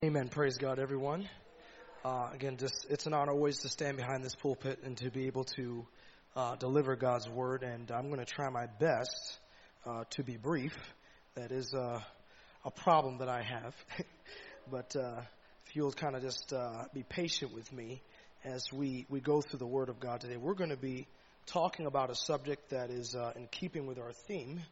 Amen. Praise God, everyone. Again, it's an honor always to stand behind this pulpit and to be able to deliver God's word. And I'm going to try my best to be brief. That is a problem that I have. But if you'll kind of just be patient with me as we go through the word of God today. We're going to be talking about a subject that is in keeping with our theme.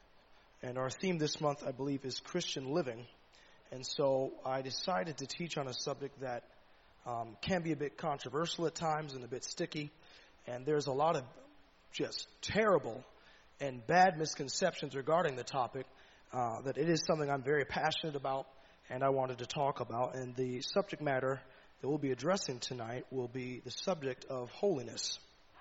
And our theme this month, I believe, is Christian living. And so I decided to teach on a subject that can be a bit controversial at times and a bit sticky. And there's a lot of just terrible and bad misconceptions regarding the topic that it is something I'm very passionate about and I wanted to talk about. And the subject matter that we'll be addressing tonight will be the subject of holiness.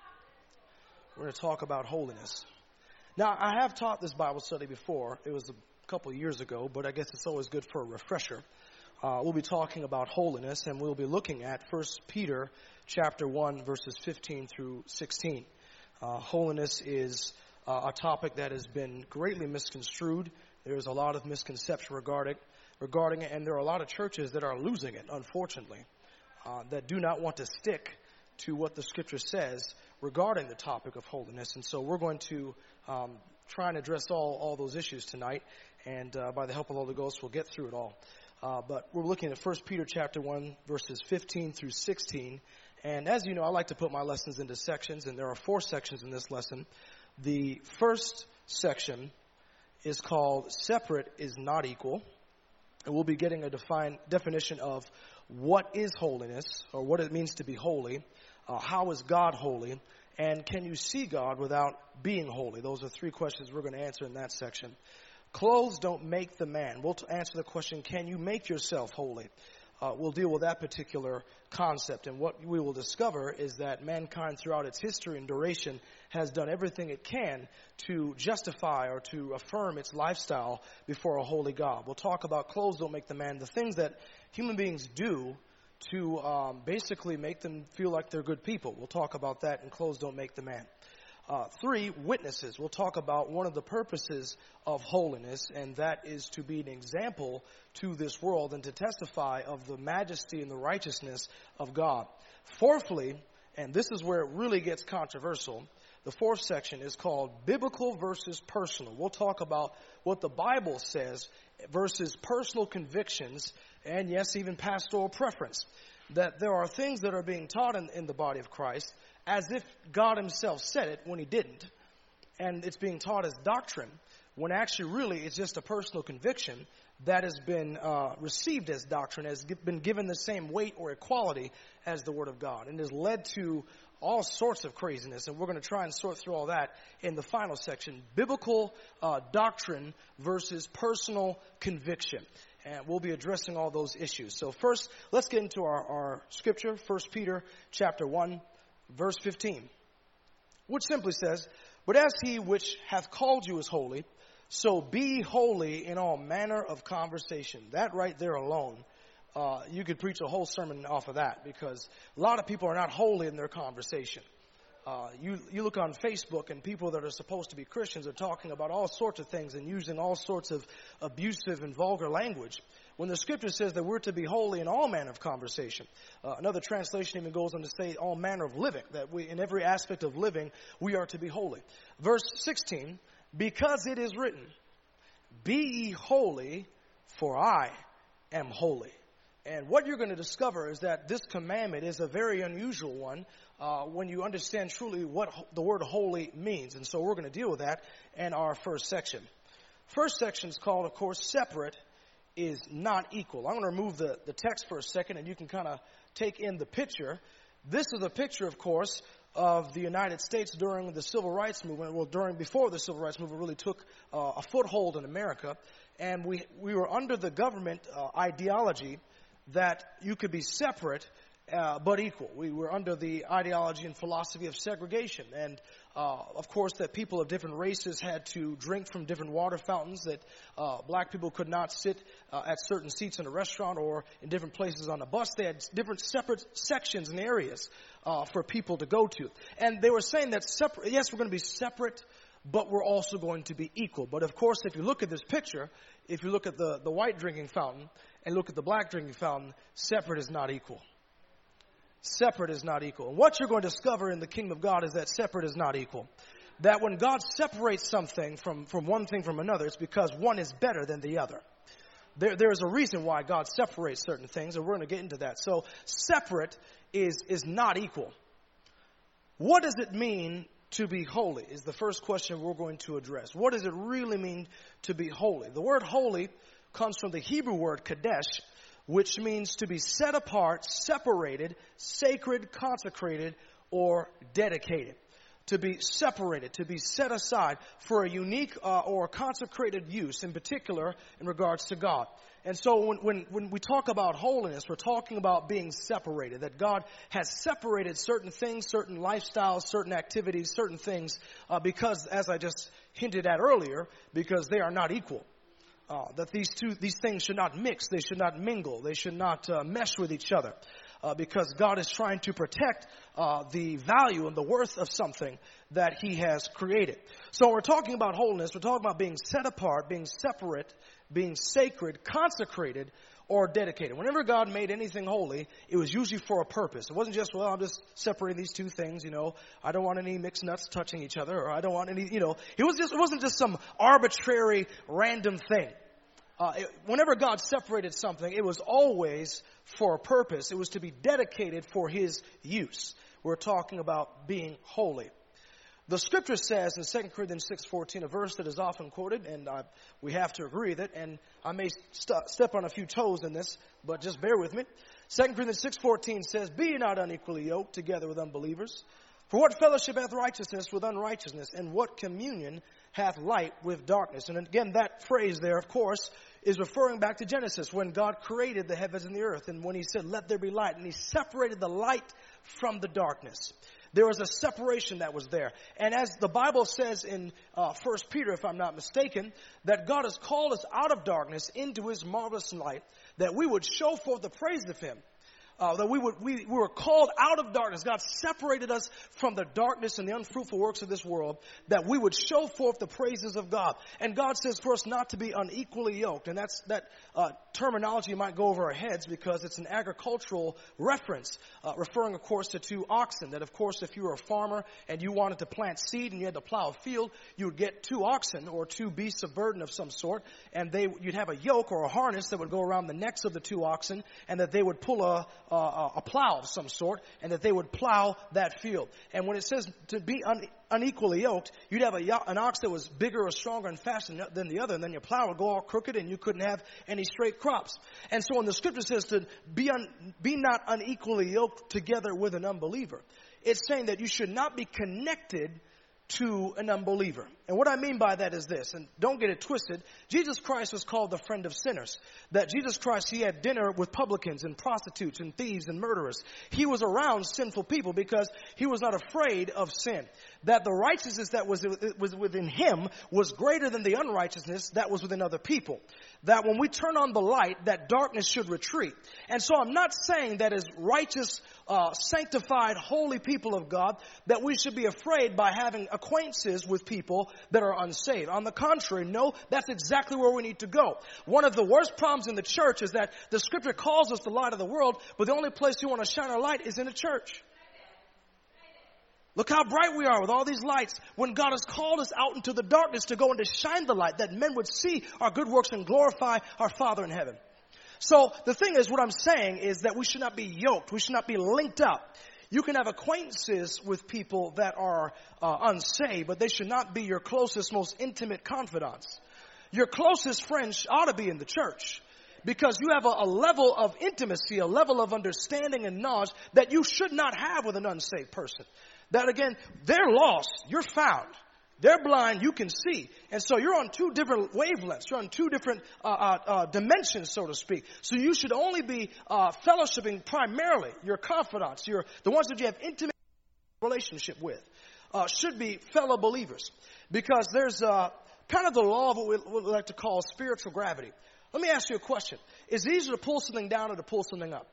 We're going to talk about holiness. Now, I have taught this Bible study before. It was a couple of years ago, but I guess it's always good for a refresher. We'll be talking about holiness, and we'll be looking at 1 Peter chapter 1, verses 15 through 16. Holiness is a topic that has been greatly misconstrued. There's a lot of misconception regarding it, and there are a lot of churches that are losing it, unfortunately, that do not want to stick to what the Scripture says regarding the topic of holiness. And so we're going to try and address all those issues tonight, and by the help of the Holy Ghost, we'll get through it all. But we're looking at 1 Peter chapter 1, verses 15 through 16. And as you know, I like to put my lessons into sections, and there are 4 sections in this lesson. The first section is called Separate is Not Equal. And we'll be getting a definition of what is holiness, or what it means to be holy. How is God holy? And can you see God without being holy? Those are 3 questions we're going to answer in that section. Clothes don't make the man. We'll answer the question, can you make yourself holy? We'll deal with that particular concept. And what we will discover is that mankind throughout its history and duration has done everything it can to justify or to affirm its lifestyle before a holy God. We'll talk about clothes don't make the man, the things that human beings do to basically make them feel like they're good people. We'll talk about that, and clothes don't make the man. 3, witnesses. We'll talk about one of the purposes of holiness, and that is to be an example to this world and to testify of the majesty and the righteousness of God. Fourthly, and this is where it really gets controversial, the 4th section is called biblical versus personal. We'll talk about what the Bible says versus personal convictions and, yes, even pastoral preference. That there are things that are being taught in the body of Christ as if God himself said it when he didn't. And it's being taught as doctrine when actually really it's just a personal conviction that has been received as doctrine, has been given the same weight or equality as the Word of God, and has led to all sorts of craziness. And we're going to try and sort through all that in the final section. Biblical doctrine versus personal conviction. And we'll be addressing all those issues. So first, let's get into our scripture, 1 Peter chapter 1, verse 15, which simply says, "But as he which hath called you is holy, so be holy in all manner of conversation." That right there alone, you could preach a whole sermon off of that, because a lot of people are not holy in their conversation. You look on Facebook, and people that are supposed to be Christians are talking about all sorts of things and using all sorts of abusive and vulgar language, when the Scripture says that we're to be holy in all manner of conversation. Another translation even goes on to say all manner of living, that we, in every aspect of living, we are to be holy. Verse 16, "Because it is written, be ye holy, for I am holy." And what you're going to discover is that this commandment is a very unusual one when you understand truly what the word holy means. And so we're going to deal with that in our first section. First section is called, of course, Separate is Not Equal. I'm going to remove the text for a second, and you can kind of take in the picture. This is a picture, of course, of the United States during the Civil Rights Movement, before the Civil Rights Movement really took a foothold in America. And we were under the government ideology that you could be separate but equal. We were under the ideology and philosophy of segregation. And, of course, that people of different races had to drink from different water fountains, that black people could not sit at certain seats in a restaurant or in different places on a bus. They had different separate sections and areas for people to go to. And they were saying that, yes, we're going to be separate, but we're also going to be equal. But, of course, if you look at this picture, if you look at the white drinking fountain, and look at the black drinking fountain, separate is not equal. Separate is not equal. And what you're going to discover in the kingdom of God is that separate is not equal. That when God separates something from one thing from another, it's because one is better than the other. There is a reason why God separates certain things, and we're going to get into that. So separate is not equal. What does it mean to be holy is the first question we're going to address. What does it really mean to be holy? The word holy comes from the Hebrew word kadesh, which means to be set apart, separated, sacred, consecrated, or dedicated. To be separated, to be set aside for a unique or consecrated use, in particular in regards to God. And so when we talk about holiness, we're talking about being separated, that God has separated certain things, certain lifestyles, certain activities, certain things, because, as I just hinted at earlier, because they are not equal. That these things should not mix, they should not mingle, they should not mesh with each other. Because God is trying to protect the value and the worth of something that He has created. So we're talking about holiness. We're talking about being set apart, being separate, being sacred, consecrated, or dedicated. Whenever God made anything holy, it was usually for a purpose. It wasn't just, well, I'm just separating these two things, I don't want any mixed nuts touching each other, or I don't want any, it wasn't just some arbitrary, random thing. Whenever God separated something, it was always for a purpose. It was to be dedicated for His use. We're talking about being holy. The scripture says in 2 Corinthians 6:14, a verse that is often quoted, and we have to agree with it, and I may step on a few toes in this, but just bear with me. 2 Corinthians 6:14 says, "Be ye not unequally yoked together with unbelievers. For what fellowship hath righteousness with unrighteousness, and what communion hath light with darkness?" And again, that phrase there, of course, is referring back to Genesis, when God created the heavens and the earth, and when He said, "Let there be light," and He separated the light from the darkness. There was a separation that was there. And as the Bible says in 1 Peter, if I'm not mistaken, that God has called us out of darkness into His marvelous light, that we would show forth the praise of Him. That we were called out of darkness. God separated us from the darkness and the unfruitful works of this world, that we would show forth the praises of God. And God says for us not to be unequally yoked. And that terminology might go over our heads because it's an agricultural reference, referring, of course, to two oxen. That, of course, if you were a farmer and you wanted to plant seed and you had to plow a field, you would get two oxen or two beasts of burden of some sort, and you'd have a yoke or a harness that would go around the necks of the two oxen, and that they would pull a plow of some sort, and that they would plow that field. And when it says to be unequally yoked, you'd have an ox that was bigger or stronger and faster than the other, and then your plow would go all crooked and you couldn't have any straight crops. And so when the scripture says to be not unequally yoked together with an unbeliever, it's saying that you should not be connected to an unbeliever. And what I mean by that is this, and don't get it twisted, Jesus Christ was called the friend of sinners. That Jesus Christ, He had dinner with publicans and prostitutes and thieves and murderers. He was around sinful people because He was not afraid of sin. That the righteousness that was within Him was greater than the unrighteousness that was within other people. That when we turn on the light, that darkness should retreat. And so I'm not saying that as righteous, sanctified, holy people of God, that we should be afraid by having acquaintances with people that are unsaved. On the contrary, no, that's exactly where we need to go. One of the worst problems in the church is that the scripture calls us the light of the world, but the only place we want to shine our light is in a church. Look how bright we are with all these lights when God has called us out into the darkness to go and to shine the light, that men would see our good works and glorify our Father in heaven. So the thing is, what I'm saying is that we should not be yoked. We should not be linked up. You can have acquaintances with people that are unsaved, but they should not be your closest, most intimate confidants. Your closest friends ought to be in the church, because you have a level of intimacy, a level of understanding and knowledge that you should not have with an unsaved person. That again, they're lost, you're found. They're blind, you can see. And so you're on two different wavelengths. You're on two different dimensions, so to speak. So you should only be fellowshipping primarily your confidants, the ones that you have intimate relationship with, should be fellow believers. Because there's kind of the law of what we like to call spiritual gravity. Let me ask you a question. Is it easier to pull something down or to pull something up?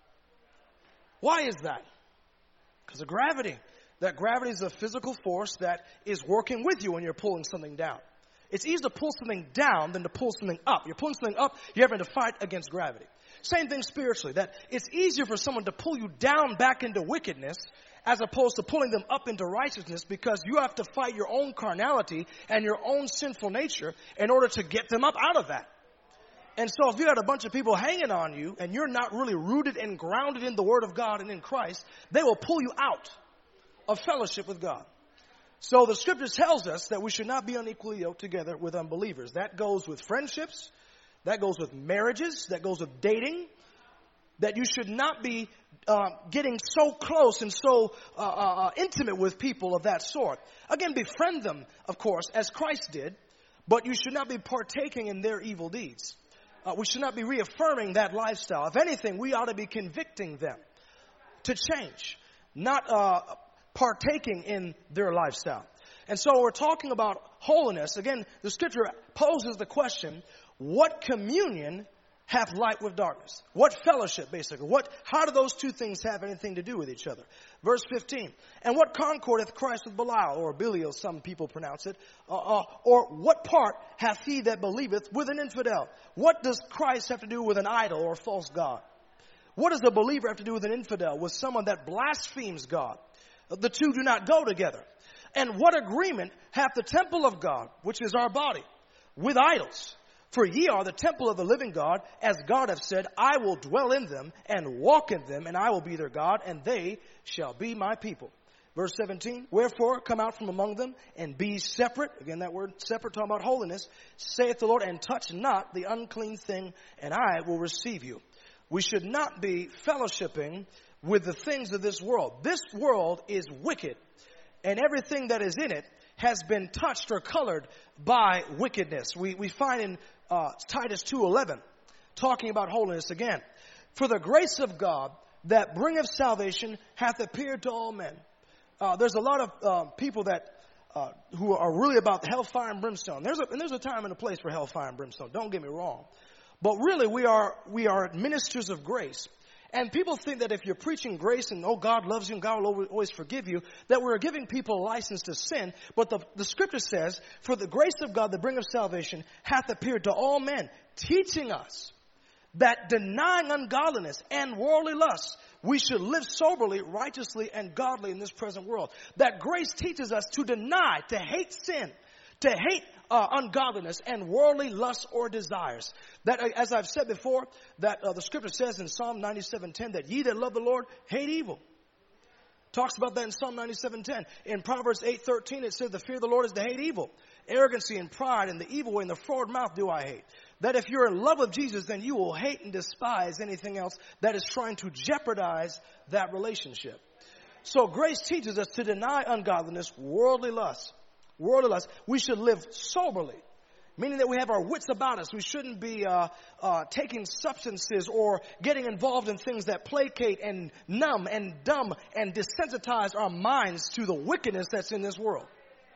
Why is that? Because of gravity. That gravity is a physical force that is working with you when you're pulling something down. It's easier to pull something down than to pull something up. You're pulling something up, you're having to fight against gravity. Same thing spiritually, that it's easier for someone to pull you down back into wickedness as opposed to pulling them up into righteousness, because you have to fight your own carnality and your own sinful nature in order to get them up out of that. And so if you got a bunch of people hanging on you and you're not really rooted and grounded in the Word of God and in Christ, they will pull you out of fellowship with God. So the Scripture tells us that we should not be unequally yoked together with unbelievers. That goes with friendships. That goes with marriages. That goes with dating. That you should not be getting so close and so intimate with people of that sort. Again, befriend them, of course, as Christ did, but you should not be partaking in their evil deeds. We should not be reaffirming that lifestyle. If anything, we ought to be convicting them to change, not partaking in their lifestyle. And so we're talking about holiness. Again, the Scripture poses the question, what communion hath light with darkness? What fellowship, basically? How do those two things have anything to do with each other? Verse 15. And what concord hath Christ with Belial, or Belial, some people pronounce it, or what part hath he that believeth with an infidel? What does Christ have to do with an idol or a false god? What does a believer have to do with an infidel, with someone that blasphemes God? The two do not go together. And what agreement hath the temple of God, which is our body, with idols? For ye are the temple of the living God, as God hath said, I will dwell in them and walk in them, and I will be their God, and they shall be my people. Verse 17, wherefore come out from among them and be separate. Again, that word separate, talking about holiness. Saith the Lord, and touch not the unclean thing, and I will receive you. We should not be fellowshipping with the things of this world. This world is wicked, and everything that is in it has been touched or colored by wickedness. We find in Titus 2:11, talking about holiness again. For the grace of God that bringeth salvation hath appeared to all men. There's a lot of people that who are really about hellfire and brimstone. There's a time and a place for hellfire and brimstone. Don't get me wrong. But really, we are ministers of grace. And people think that if you're preaching grace and, oh, God loves you and God will always forgive you, that we're giving people a license to sin. But the Scripture says, for the grace of God that bringeth salvation hath appeared to all men, teaching us that denying ungodliness and worldly lusts, we should live soberly, righteously, and godly in this present world. That grace teaches us to deny, to hate sin, to hate ungodliness and worldly lusts or desires. That, as I've said before, that the Scripture says in Psalm 97:10 that ye that love the Lord hate evil. Talks about that in Psalm 97:10. In Proverbs 8:13 it says the fear of the Lord is to hate evil. Arrogancy and pride and the evil way and the forward mouth do I hate. That if you're in love with Jesus, then you will hate and despise anything else that is trying to jeopardize that relationship. So grace teaches us to deny ungodliness, worldly lust. Worldly lust. We should live soberly, meaning that we have our wits about us. We shouldn't be taking substances or getting involved in things that placate and numb and dumb and desensitize our minds to the wickedness that's in this world.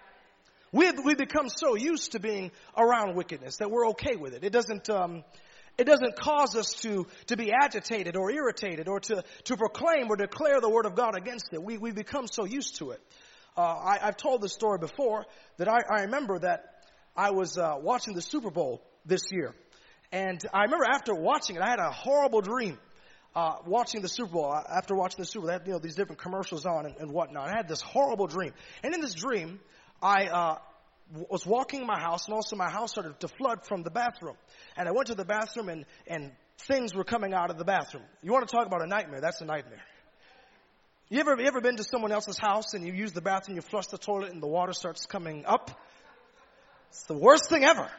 We become so used to being around wickedness that we're okay with it. It doesn't cause us to be agitated or irritated or to proclaim or declare the word of God against it. We become so used to it. I've told this story before that I remember that I was watching the Super Bowl this year. And I remember after watching it, I had a horrible dream watching the Super Bowl. After watching the Super Bowl, they had these different commercials on and whatnot. I had this horrible dream. And in this dream, I was walking in my house, and also my house started to flood from the bathroom. And I went to the bathroom, and things were coming out of the bathroom. You want to talk about a nightmare? That's a nightmare. You ever been to someone else's house and you use the bathroom, you flush the toilet, and the water starts coming up? It's the worst thing ever.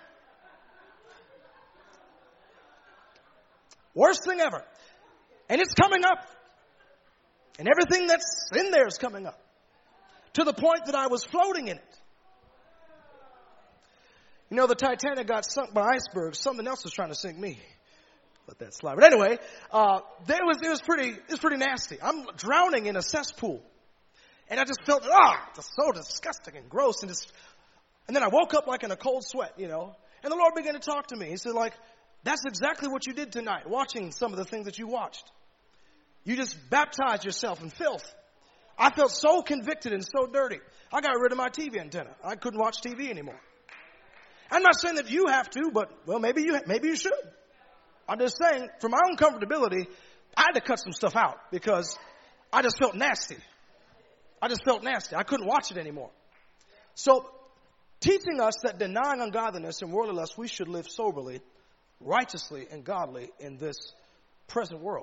Worst thing ever. And it's coming up. And everything that's in there is coming up. To the point that I was floating in it. You know, the Titanic got sunk by icebergs. Something else was trying to sink me. Let that slide. But anyway, it was pretty nasty. I'm drowning in a cesspool. And I just felt, it's so disgusting and gross. And then I woke up like in a cold sweat, you know. And the Lord began to talk to me. He said, that's exactly what you did tonight, watching some of the things that you watched. You just baptized yourself in filth. I felt so convicted and so dirty. I got rid of my TV antenna. I couldn't watch TV anymore. I'm not saying that you have to, but, well, maybe you should. I'm just saying, for my own comfortability, I had to cut some stuff out because I just felt nasty. I couldn't watch it anymore. So, teaching us that denying ungodliness and worldly lust, we should live soberly, righteously, and godly in this present world.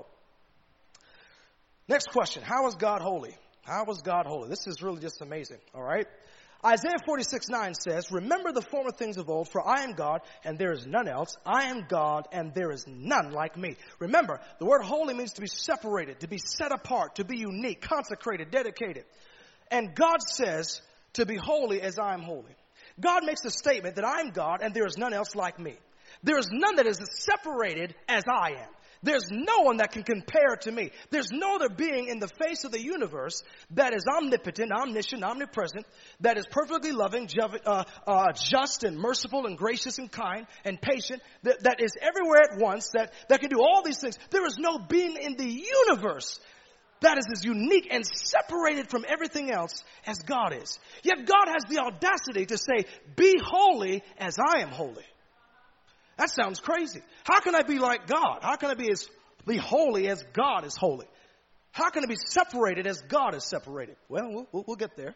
Next question. How is God holy? How is God holy? This is really just amazing. All right. Isaiah 46:9 says, remember the former things of old, for I am God and there is none else. I am God and there is none like me. Remember, the word holy means to be separated, to be set apart, to be unique, consecrated, dedicated. And God says to be holy as I am holy. God makes a statement that I am God and there is none else like me. There is none that is as separated as I am. There's no one that can compare to me. There's no other being in the face of the universe that is omnipotent, omniscient, omnipresent, that is perfectly loving, just and merciful and gracious and kind and patient, that is everywhere at once, that can do all these things. There is no being in the universe that is as unique and separated from everything else as God is. Yet God has the audacity to say, be holy as I am holy. That sounds crazy. How can I be like God? How can I be holy as God is holy? How can I be separated as God is separated? Well, we'll get there.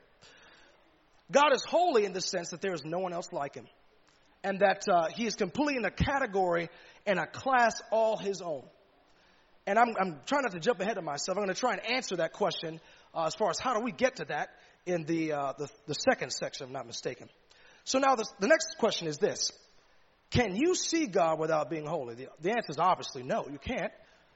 God is holy in the sense that there is no one else like him. And that he is completely in a category and a class all his own. And I'm trying not to jump ahead of myself. I'm going to try and answer that question as far as how do we get to that in the second section, if I'm not mistaken. So now the next question is this. Can you see God without being holy? The answer is obviously no, you can't.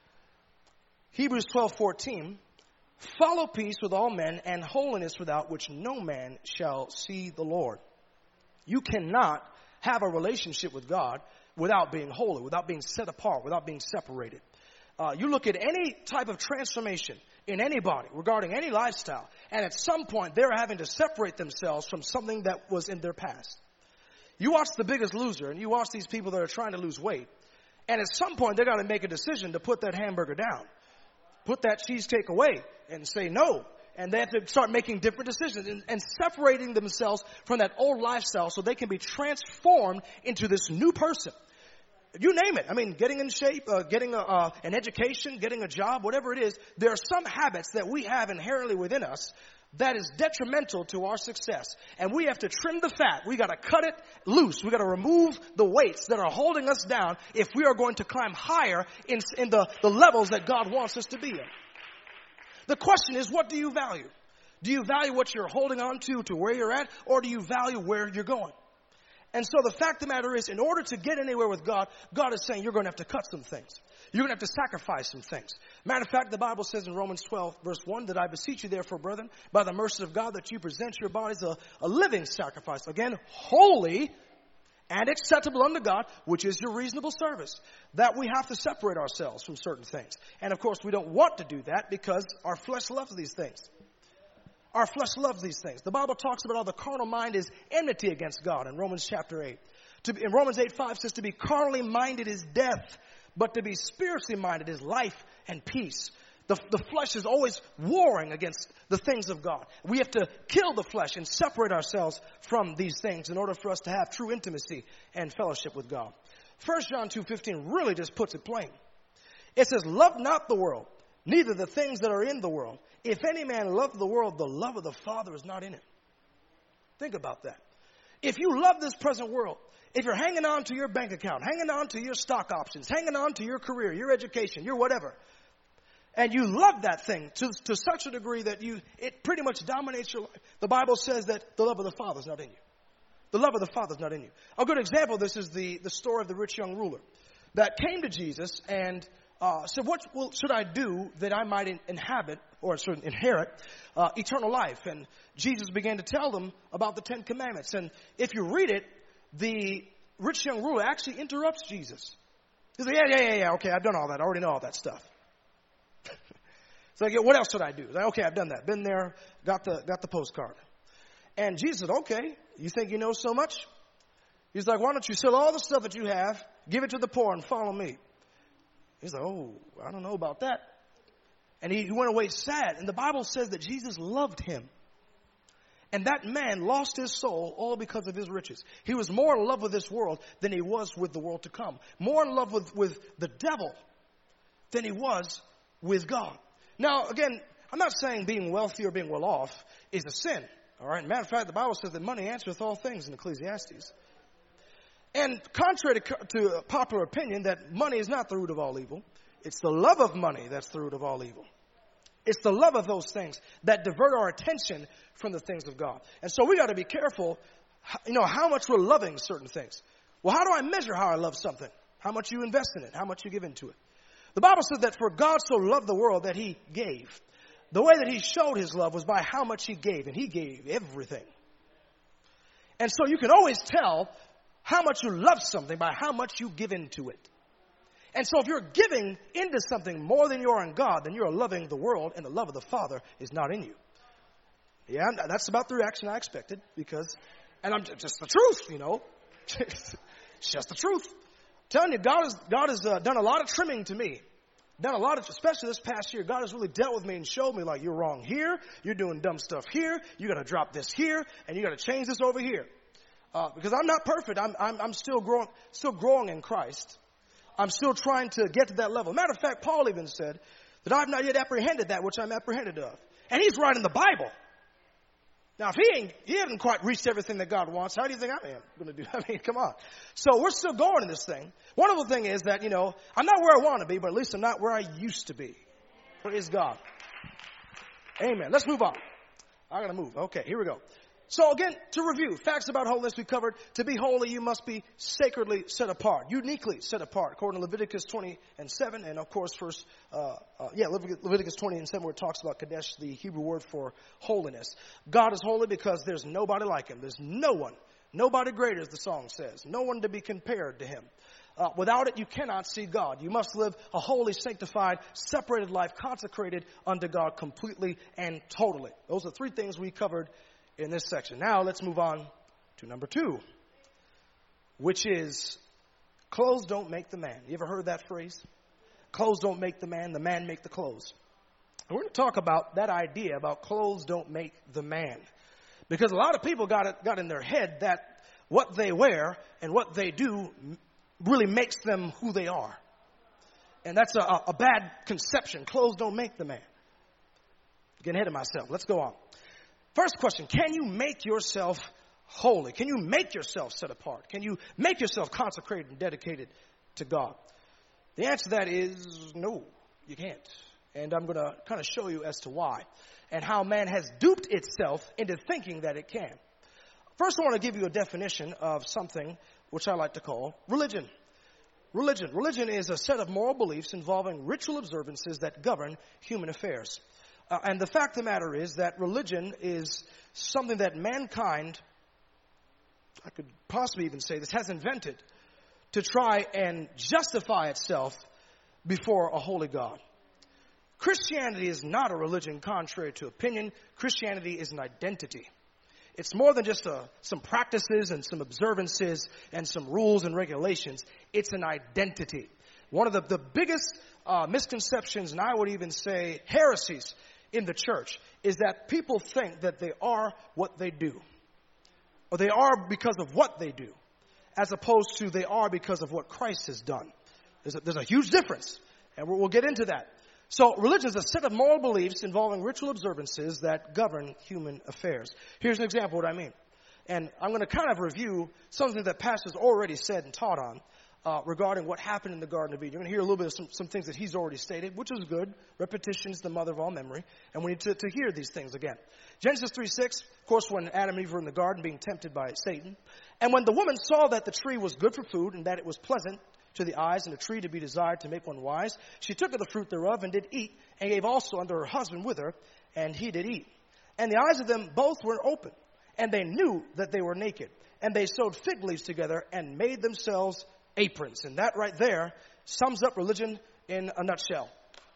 Hebrews 12:14, follow peace with all men and holiness without which no man shall see the Lord. You cannot have a relationship with God without being holy, without being set apart, without being separated. You look at any type of transformation in anybody regarding any lifestyle, and at some point they're having to separate themselves from something that was in their past. You watch The Biggest Loser, and you watch these people that are trying to lose weight, and at some point they got to make a decision to put that hamburger down, put that cheesecake away, and say no. And they have to start making different decisions and separating themselves from that old lifestyle so they can be transformed into this new person. You name it. I mean, getting in shape, getting an education, getting a job, whatever it is, there are some habits that we have inherently within us that is detrimental to our success. And we have to trim the fat. We got to cut it loose. We got to remove the weights that are holding us down if we are going to climb higher in the levels that God wants us to be in. The question is, what do you value? Do you value what you're holding on to where you're at, or do you value where you're going? And so the fact of the matter is, in order to get anywhere with God, God is saying you're going to have to cut some things. You're going to have to sacrifice some things. Matter of fact, the Bible says in Romans 12, verse 1, that I beseech you therefore, brethren, by the mercy of God, that you present your bodies a living sacrifice. Again, holy and acceptable unto God, which is your reasonable service. That we have to separate ourselves from certain things. And of course, we don't want to do that because our flesh loves these things. Our flesh loves these things. The Bible talks about how the carnal mind is enmity against God in Romans chapter 8. In Romans 8:5 says to be carnally minded is death, but to be spiritually minded is life and peace. The flesh is always warring against the things of God. We have to kill the flesh and separate ourselves from these things in order for us to have true intimacy and fellowship with God. 1 John 2:15 really just puts it plain. It says, love not the world, neither the things that are in the world. If any man love the world, the love of the Father is not in him. Think about that. If you love this present world, if you're hanging on to your bank account, hanging on to your stock options, hanging on to your career, your education, your whatever, and you love that thing to such a degree that it pretty much dominates your life, the Bible says that the love of the Father is not in you. The love of the Father is not in you. A good example of this is the story of the rich young ruler that came to Jesus and said, what should I do that I might inherit eternal life? And Jesus began to tell them about the 10 Commandments. And if you read it, the rich young ruler actually interrupts Jesus. He's like, yeah, okay, I've done all that. I already know all that stuff. It's like, what else should I do? He's like, okay, I've done that. Been there, got the postcard. And Jesus said, okay, you think you know so much? He's like, why don't you sell all the stuff that you have, give it to the poor, and follow me? He's like, oh, I don't know about that. And he went away sad. And the Bible says that Jesus loved him. And that man lost his soul all because of his riches. He was more in love with this world than he was with the world to come. More in love with the devil than he was with God. Now, again, I'm not saying being wealthy or being well off is a sin. All right. Matter of fact, the Bible says that money answereth all things in Ecclesiastes. And contrary to popular opinion, that money is not the root of all evil. It's the love of money that's the root of all evil. It's the love of those things that divert our attention from the things of God. And so we got to be careful, how much we're loving certain things. Well, how do I measure how I love something? How much you invest in it? How much you give into it? The Bible says that for God so loved the world that he gave. The way that he showed his love was by how much he gave, and he gave everything. And so you can always tell how much you love something by how much you give into it. And so if you're giving into something more than you are in God, then you're loving the world, and the love of the Father is not in you. Yeah, that's about the reaction I expected, and I'm just the truth, It's just the truth. I'm telling you, God has done a lot of trimming to me. Especially this past year, God has really dealt with me and showed me, like, you're wrong here, you're doing dumb stuff here, you got to drop this here, and you got to change this over here. Because I'm not perfect. I'm still growing in Christ. I'm still trying to get to that level. Matter of fact, Paul even said that I've not yet apprehended that which I'm apprehended of. And he's writing the Bible. Now, if he hasn't quite reached everything that God wants, how do you think I am going to do? I mean, come on. So we're still going in this thing. Wonderful thing is that, I'm not where I want to be, but at least I'm not where I used to be. Praise God. Amen. Let's move on. I got to move. Okay, here we go. So again, to review, facts about holiness we covered. To be holy, you must be sacredly set apart, uniquely set apart, according to Leviticus 20:7, and of course, Leviticus 20:7, where it talks about Kadesh, the Hebrew word for holiness. God is holy because there's nobody like him. There's no one, nobody greater, as the song says, no one to be compared to him. Without it, you cannot see God. You must live a holy, sanctified, separated life, consecrated unto God completely and totally. Those are three things we covered in this section. Now let's move on to number 2, which is clothes don't make the man. You ever heard that phrase? Clothes don't make the man make the clothes. And we're going to talk about that idea about clothes don't make the man. Because a lot of people got in their head that what they wear and what they do really makes them who they are. And that's a bad conception. Clothes don't make the man. Getting ahead of myself. Let's go on. First question, can you make yourself holy? Can you make yourself set apart? Can you make yourself consecrated and dedicated to God? The answer to that is no, you can't. And I'm going to kind of show you as to why and how man has duped itself into thinking that it can. First, I want to give you a definition of something which I like to call religion. Religion is a set of moral beliefs involving ritual observances that govern human affairs. And the fact of the matter is that religion is something that mankind, I could possibly even say this, has invented to try and justify itself before a holy God. Christianity is not a religion contrary to opinion. Christianity is an identity. It's more than just some practices and some observances and some rules and regulations. It's an identity. One of the biggest misconceptions, and I would even say heresies, in the church is that people think that they are what they do, or they are because of what they do, as opposed to they are because of what Christ has done. There's a huge difference, and we'll get into that. So religion is a set of moral beliefs involving ritual observances that govern human affairs. Here's an example of what I mean. And I'm going to kind of review something that Pastor's already said and taught on regarding what happened in the Garden of Eden. You're going to hear a little bit of some things that he's already stated, which is good. Repetition is the mother of all memory. And we need to hear these things again. Genesis 3:6, of course, when Adam and Eve were in the garden being tempted by Satan. And when the woman saw that the tree was good for food and that it was pleasant to the eyes and a tree to be desired to make one wise, she took of the fruit thereof and did eat, and gave also unto her husband with her, and he did eat. And the eyes of them both were open, and they knew that they were naked. And they sewed fig leaves together and made themselves aprons. And that right there sums up religion in a nutshell.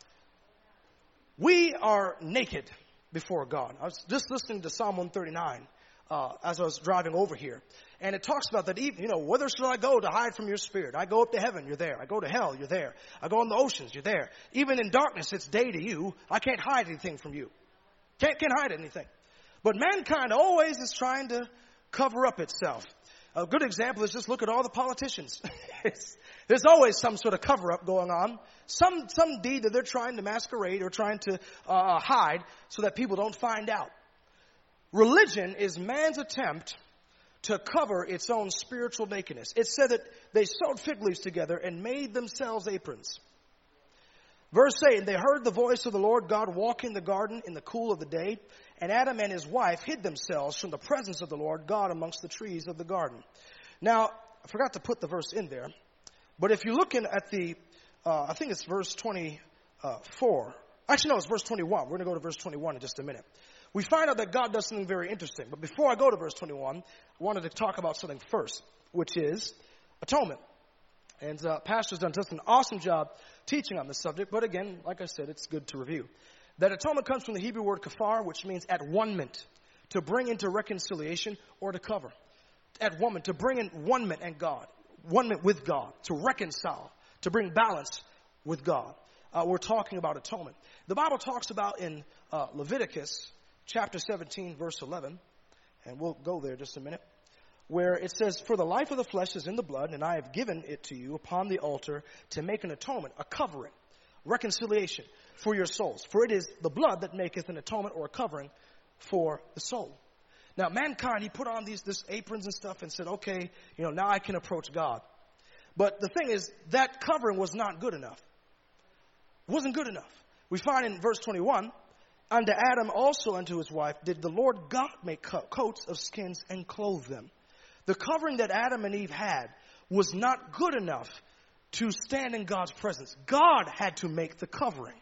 We are naked before God. I was just listening to Psalm 139 as I was driving over here. And it talks about that even, whither shall I go to hide from your spirit? I go up to heaven, you're there. I go to hell, you're there. I go in the oceans, you're there. Even in darkness, it's day to you. I can't hide anything from you. Can't hide anything. But mankind always is trying to cover up itself. A good example is just look at all the politicians. There's always some sort of cover-up going on. Some deed that they're trying to masquerade or trying to hide so that people don't find out. Religion is man's attempt to cover its own spiritual nakedness. It said that they sewed fig leaves together and made themselves aprons. Verse 8, they heard the voice of the Lord God walking in the garden in the cool of the day, and Adam and his wife hid themselves from the presence of the Lord God amongst the trees of the garden. Now, I forgot to put the verse in there, but if you're looking at the, I think it's verse 24. Actually, no, it's verse 21. We're going to go to verse 21 in just a minute. We find out that God does something very interesting. But before I go to verse 21, I wanted to talk about something first, which is atonement. And Pastor's done just an awesome job teaching on this subject. But again, like I said, it's good to review. That atonement comes from the Hebrew word kafar, which means at one-ment, to bring into reconciliation or to cover. At one-ment, to bring in one-ment and God, one-ment with God, to reconcile, to bring balance with God. We're talking about atonement. The Bible talks about in Leviticus chapter 17, verse 11, and we'll go there just a minute, where it says, for the life of the flesh is in the blood, and I have given it to you upon the altar to make an atonement, a covering, reconciliation for your souls. For it is the blood that maketh an atonement or a covering for the soul. Now, mankind, he put on these aprons and stuff and said, okay, now I can approach God. But the thing is, that covering was not good enough. It wasn't good enough. We find in verse 21, unto Adam also unto his wife did the Lord God make coats of skins and clothe them. The covering that Adam and Eve had was not good enough to stand in God's presence. God had to make the covering.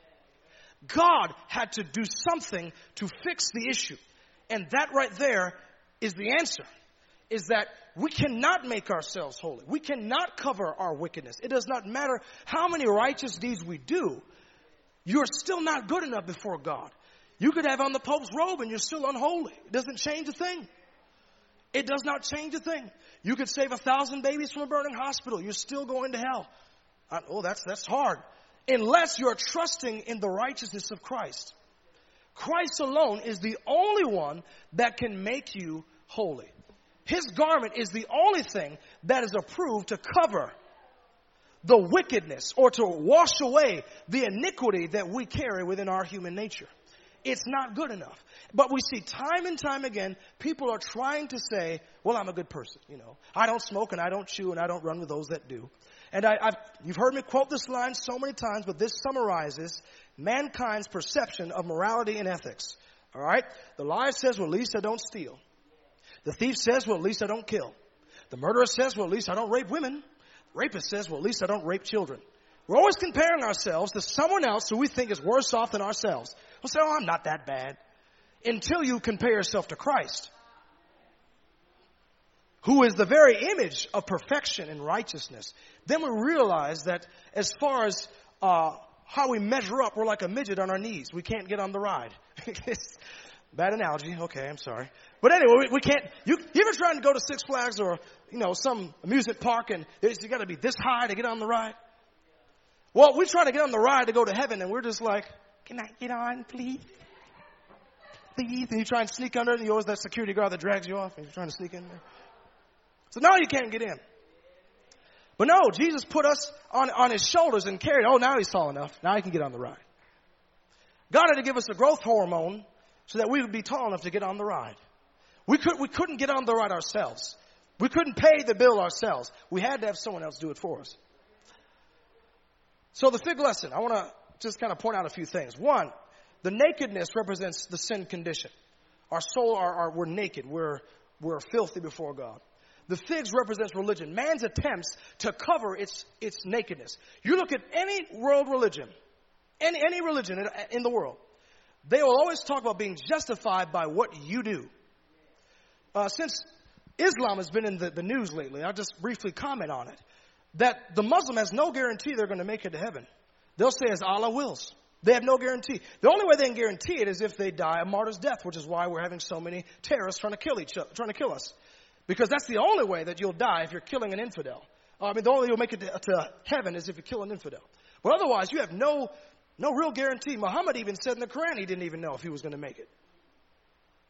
God had to do something to fix the issue. And that right there is the answer, is that we cannot make ourselves holy. We cannot cover our wickedness. It does not matter how many righteous deeds we do. You're still not good enough before God. You could have on the Pope's robe and you're still unholy. It doesn't change a thing. It does not change a thing. You could save 1,000 babies from a burning hospital. You're still going to hell. That's hard. Unless you're trusting in the righteousness of Christ. Christ alone is the only one that can make you holy. His garment is the only thing that is approved to cover the wickedness or to wash away the iniquity that we carry within our human nature. It's not good enough. But we see time and time again, people are trying to say, well, I'm a good person. I don't smoke and I don't chew and I don't run with those that do. And you've heard me quote this line so many times, but this summarizes mankind's perception of morality and ethics. All right? The liar says, well, at least I don't steal. The thief says, well, at least I don't kill. The murderer says, well, at least I don't rape women. The rapist says, well, at least I don't rape children. We're always comparing ourselves to someone else who we think is worse off than ourselves. We'll say, oh, I'm not that bad. Until you compare yourself to Christ, who is the very image of perfection and righteousness. Then we realize that as far as how we measure up, we're like a midget on our knees. We can't get on the ride. Bad analogy. Okay, I'm sorry. But anyway, we can't. You ever trying to go to Six Flags or, some amusement park and you got to be this high to get on the ride? Well, we try to get on the ride to go to heaven and we're just like, can I get on, please? Please. And you try and sneak under it and you always that security guard that drags you off and you're trying to sneak in there. So now you can't get in. But no, Jesus put us on his shoulders and carried. Oh, now he's tall enough. Now he can get on the ride. God had to give us a growth hormone so that we would be tall enough to get on the ride. We couldn't get on the ride ourselves. We couldn't pay the bill ourselves. We had to have someone else do it for us. So the fig lesson, I want to just kind of point out a few things. One, the nakedness represents the sin condition. Our soul, we're naked. We're filthy before God. The figs represents religion. Man's attempts to cover its nakedness. You look at any world religion, any religion in the world, they will always talk about being justified by what you do. Since Islam has been in the news lately, I'll just briefly comment on it, that the Muslim has no guarantee they're going to make it to heaven. They'll say as Allah wills. They have no guarantee. The only way they can guarantee it is if they die a martyr's death, which is why we're having so many terrorists trying to kill us. Because that's the only way that you'll die if you're killing an infidel. The only way you'll make it to heaven is if you kill an infidel. But otherwise, you have no real guarantee. Muhammad even said in the Quran he didn't even know if he was going to make it.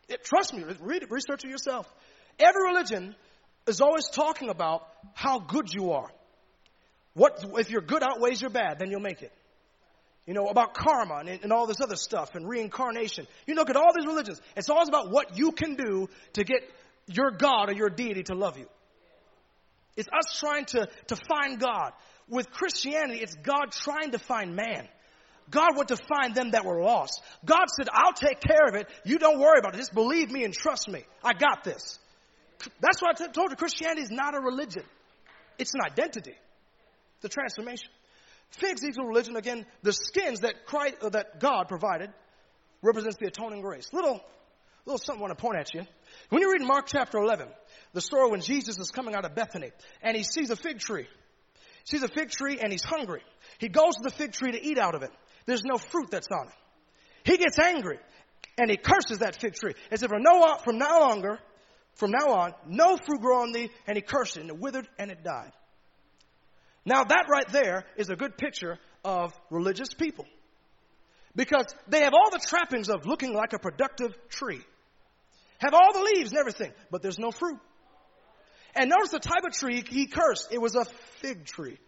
Trust me, read it, research it yourself. Every religion is always talking about how good you are. If your good outweighs your bad, then you'll make it. You know, about karma and all this other stuff and reincarnation. You look at all these religions. It's always about what you can do to get your God or your deity to love you. It's us trying to find God. With Christianity, it's God trying to find man. God went to find them that were lost. God said, I'll take care of it. You don't worry about it. Just believe me and trust me. I got this. That's why I told you Christianity is not a religion. It's an identity. It's a transformation. Figs equal religion. Again, the skins that God provided represents the atoning grace. Little something I want to point at you. When you read Mark chapter 11, the story when Jesus is coming out of Bethany and he sees a fig tree. He sees a fig tree and he's hungry. He goes to the fig tree to eat out of it. There's no fruit that's on it. He gets angry and he curses that fig tree. As if from now on, no fruit grow on thee, and he cursed it and it withered and it died. Now that right there is a good picture of religious people. Because they have all the trappings of looking like a productive tree. Have all the leaves and everything, but there's no fruit. And notice the type of tree he cursed. It was a fig tree.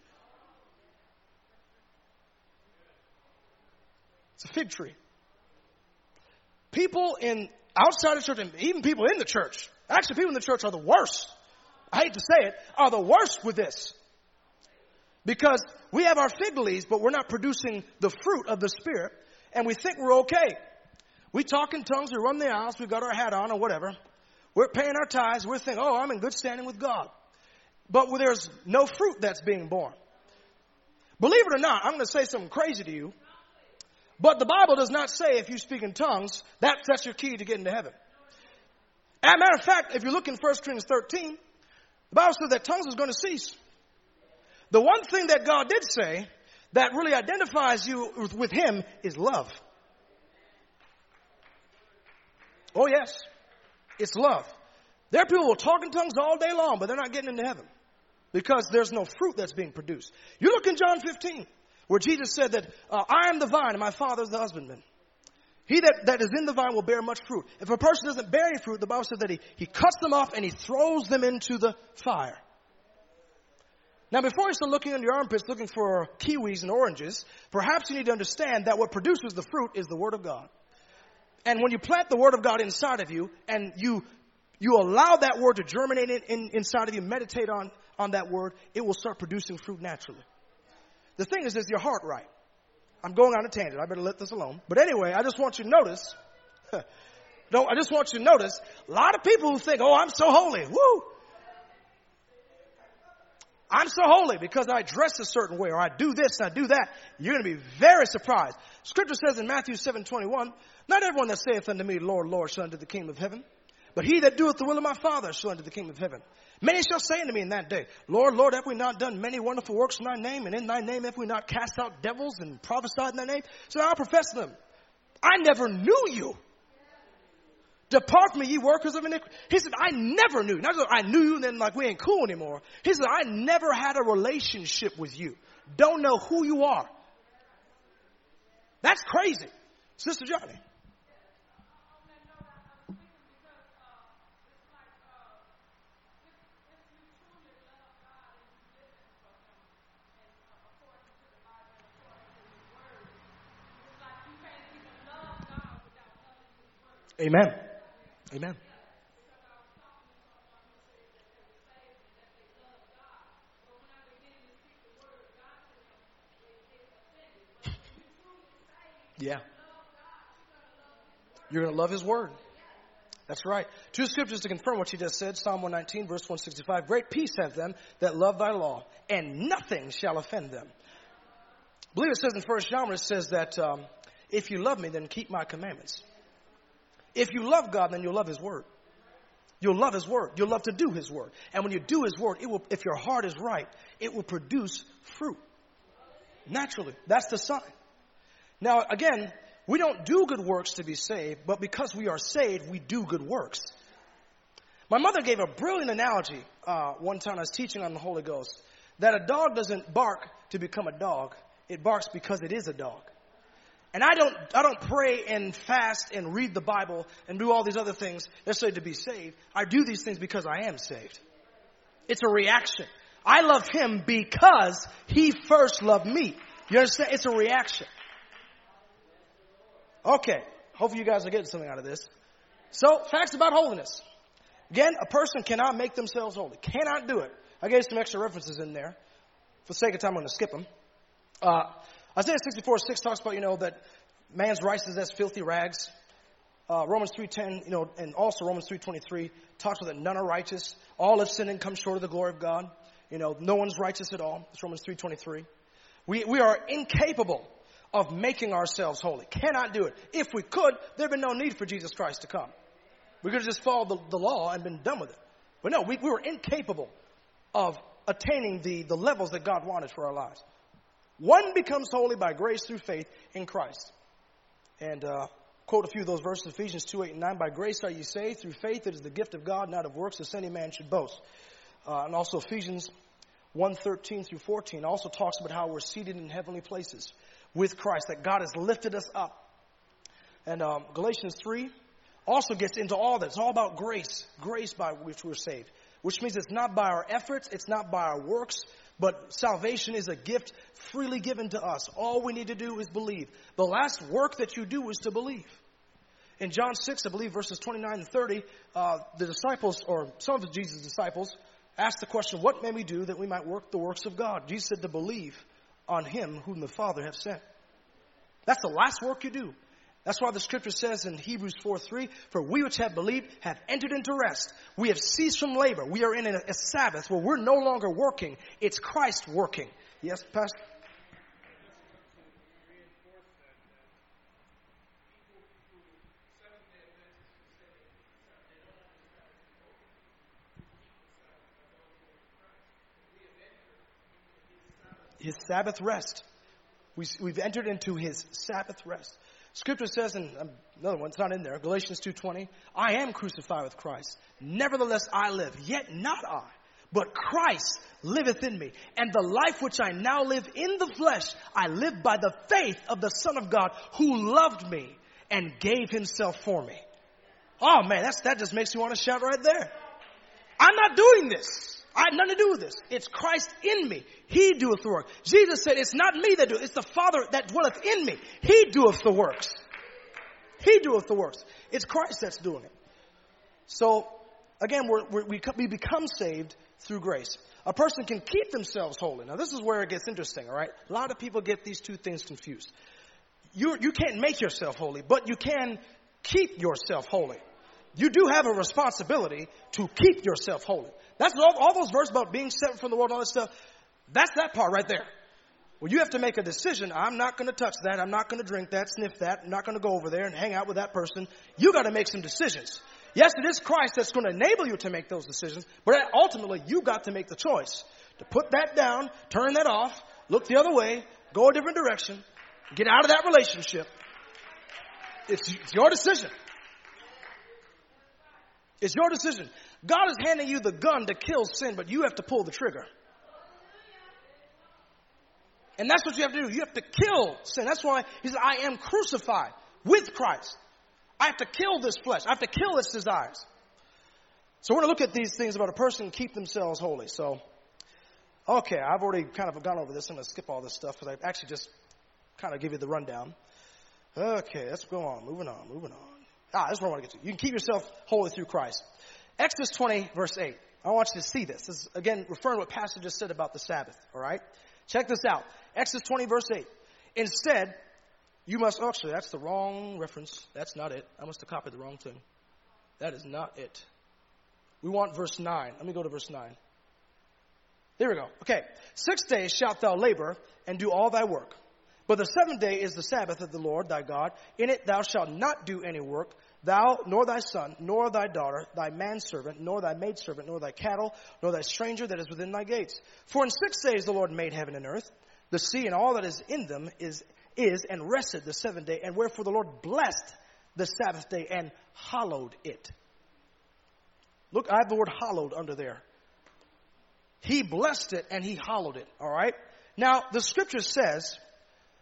It's a fig tree. People outside the church, and even people in the church, actually people in the church are the worst. I hate to say it, are the worst with this. Because we have our fig leaves, but we're not producing the fruit of the Spirit, and we think we're okay. We talk in tongues, we run the aisles, we got our hat on or whatever. We're paying our tithes, we're thinking, oh, I'm in good standing with God. But there's no fruit that's being born. Believe it or not, I'm going to say something crazy to you. But the Bible does not say if you speak in tongues, that's your key to getting to heaven. As a matter of fact, if you look in 1 Corinthians 13, the Bible says that tongues is going to cease. The one thing that God did say that really identifies you with Him is love. Oh yes, it's love. There are people who will talk in tongues all day long, but they're not getting into heaven because there's no fruit that's being produced. You look in John 15. Where Jesus said that I am the vine and my Father is the husbandman. He that is in the vine will bear much fruit. If a person doesn't bear any fruit, the Bible says that he cuts them off and he throws them into the fire. Now, before you start looking in your armpits, looking for kiwis and oranges, perhaps you need to understand that what produces the fruit is the Word of God. And when you plant the Word of God inside of you and you allow that Word to germinate inside of you, meditate on that Word, it will start producing fruit naturally. The thing is your heart right? I'm going on a tangent. I better let this alone. But anyway, I just want you to notice. A lot of people who think, oh, I'm so holy. Woo! I'm so holy because I dress a certain way or I do this and I do that. You're going to be very surprised. Scripture says in Matthew 7:21, not everyone that saith unto me, Lord, Lord, shall enter the kingdom of heaven, but he that doeth the will of my Father shall enter the kingdom of heaven. Many shall say unto me in that day, Lord, Lord, have we not done many wonderful works in thy name? And in thy name have we not cast out devils and prophesied in thy name? So I'll profess them. I never knew you. Depart from me, ye workers of iniquity. He said, I never knew you. Not just I knew you and then like we ain't cool anymore. He said, I never had a relationship with you. Don't know who you are. That's crazy. Sister Johnny. Amen. Amen. Yeah. You're going to love His Word. That's right. Two scriptures to confirm what she just said. Psalm 119, verse 165. Great peace have them that love thy law, and nothing shall offend them. I believe it says in 1 John, it says that if you love me, then keep my commandments. If you love God, then you'll love His Word. You'll love His Word. You'll love to do His Word. And when you do His Word, it will, if your heart is right, it will produce fruit. Naturally. That's the sign. Now, again, we don't do good works to be saved, but because we are saved, we do good works. My mother gave a brilliant analogy one time I was teaching on the Holy Ghost, that a dog doesn't bark to become a dog. It barks because it is a dog. And I don't pray and fast and read the Bible and do all these other things necessarily to be saved. I do these things because I am saved. It's a reaction. I love him because he first loved me. You understand? It's a reaction. Okay. Hopefully you guys are getting something out of this. So, facts about holiness. Again, a person cannot make themselves holy. Cannot do it. I gave some extra references in there. For the sake of time, I'm going to skip them. Isaiah 64:6 talks about, that man's righteousness as filthy rags. Romans 3:10, and also Romans 3:23 talks about that none are righteous. All have sinned and come short of the glory of God. No one's righteous at all. It's Romans 3:23. We are incapable of making ourselves holy. Cannot do it. If we could, there'd be no need for Jesus Christ to come. We could have just followed the law and been done with it. But no, we were incapable of attaining the levels that God wanted for our lives. One becomes holy by grace through faith in Christ. And quote a few of those verses, Ephesians 2:8-9. By grace are you saved through faith. It is the gift of God, not of works, lest any man should boast. And also Ephesians 1:13-14 also talks about how we're seated in heavenly places with Christ, that God has lifted us up. And Galatians 3 also gets into all that. It's all about grace by which we're saved, which means it's not by our efforts, it's not by our works, but salvation is a gift freely given to us. All we need to do is believe. The last work that you do is to believe. In John 6, I believe, verses 29 and 30, the disciples, or some of Jesus' disciples, asked the question, what may we do that we might work the works of God? Jesus said to believe on him whom the Father hath sent. That's the last work you do. That's why the scripture says in Hebrews 4:3, for we which have believed have entered into rest. We have ceased from labor. We are in a Sabbath where we're no longer working. It's Christ working. Yes, Pastor? His Sabbath rest. We've entered into his Sabbath rest. Scripture says in another one, it's not in there, Galatians 2:20, I am crucified with Christ. Nevertheless I live, yet not I, but Christ liveth in me. And the life which I now live in the flesh, I live by the faith of the Son of God who loved me and gave himself for me. Oh man, that just makes me want to shout right there. I'm not doing this. I had nothing to do with this. It's Christ in me. He doeth the work. Jesus said, it's not me that doeth. It's the Father that dwelleth in me. He doeth the works. He doeth the works. It's Christ that's doing it. So, again, we become saved through grace. A person can keep themselves holy. Now, this is where it gets interesting, all right? A lot of people get these two things confused. You can't make yourself holy, but you can keep yourself holy. You do have a responsibility to keep yourself holy. That's all those verses about being separate from the world and all that stuff. That's that part right there. Well, you have to make a decision. I'm not going to touch that. I'm not going to drink that, sniff that. I'm not going to go over there and hang out with that person. You got to make some decisions. Yes, it is Christ that's going to enable you to make those decisions, but ultimately you got to make the choice to put that down, turn that off, look the other way, go a different direction, get out of that relationship. It's your decision. It's your decision. God is handing you the gun to kill sin, but you have to pull the trigger. And that's what you have to do. You have to kill sin. That's why he says, I am crucified with Christ. I have to kill this flesh. I have to kill its desires. So we're going to look at these things about a person keep themselves holy. So, okay, I've already kind of gone over this. I'm going to skip all this stuff because I actually just kind of give you the rundown. Okay, let's go on. Moving on. That's what I want to get to. You can keep yourself holy through Christ. Exodus 20, verse 8. I want you to see this. This is, again, referring to what Pastor just said about the Sabbath. All right? Check this out. Exodus 20, verse 8. Instead, you must, actually, that's the wrong reference. That's not it. I must have copied the wrong thing. That is not it. We want verse 9. Let me go to verse 9. There we go. Okay. 6 days shalt thou labor and do all thy work. But the 7th day is the Sabbath of the Lord thy God. In it thou shalt not do any work, thou, nor thy son, nor thy daughter, thy manservant, nor thy maidservant, nor thy cattle, nor thy stranger that is within thy gates. For in 6 days the Lord made heaven and earth, the sea and all that is in them is and rested the 7th day. And wherefore the Lord blessed the Sabbath day and hallowed it. Look, I have the word hallowed under there. He blessed it and he hallowed it. All right. Now the scripture says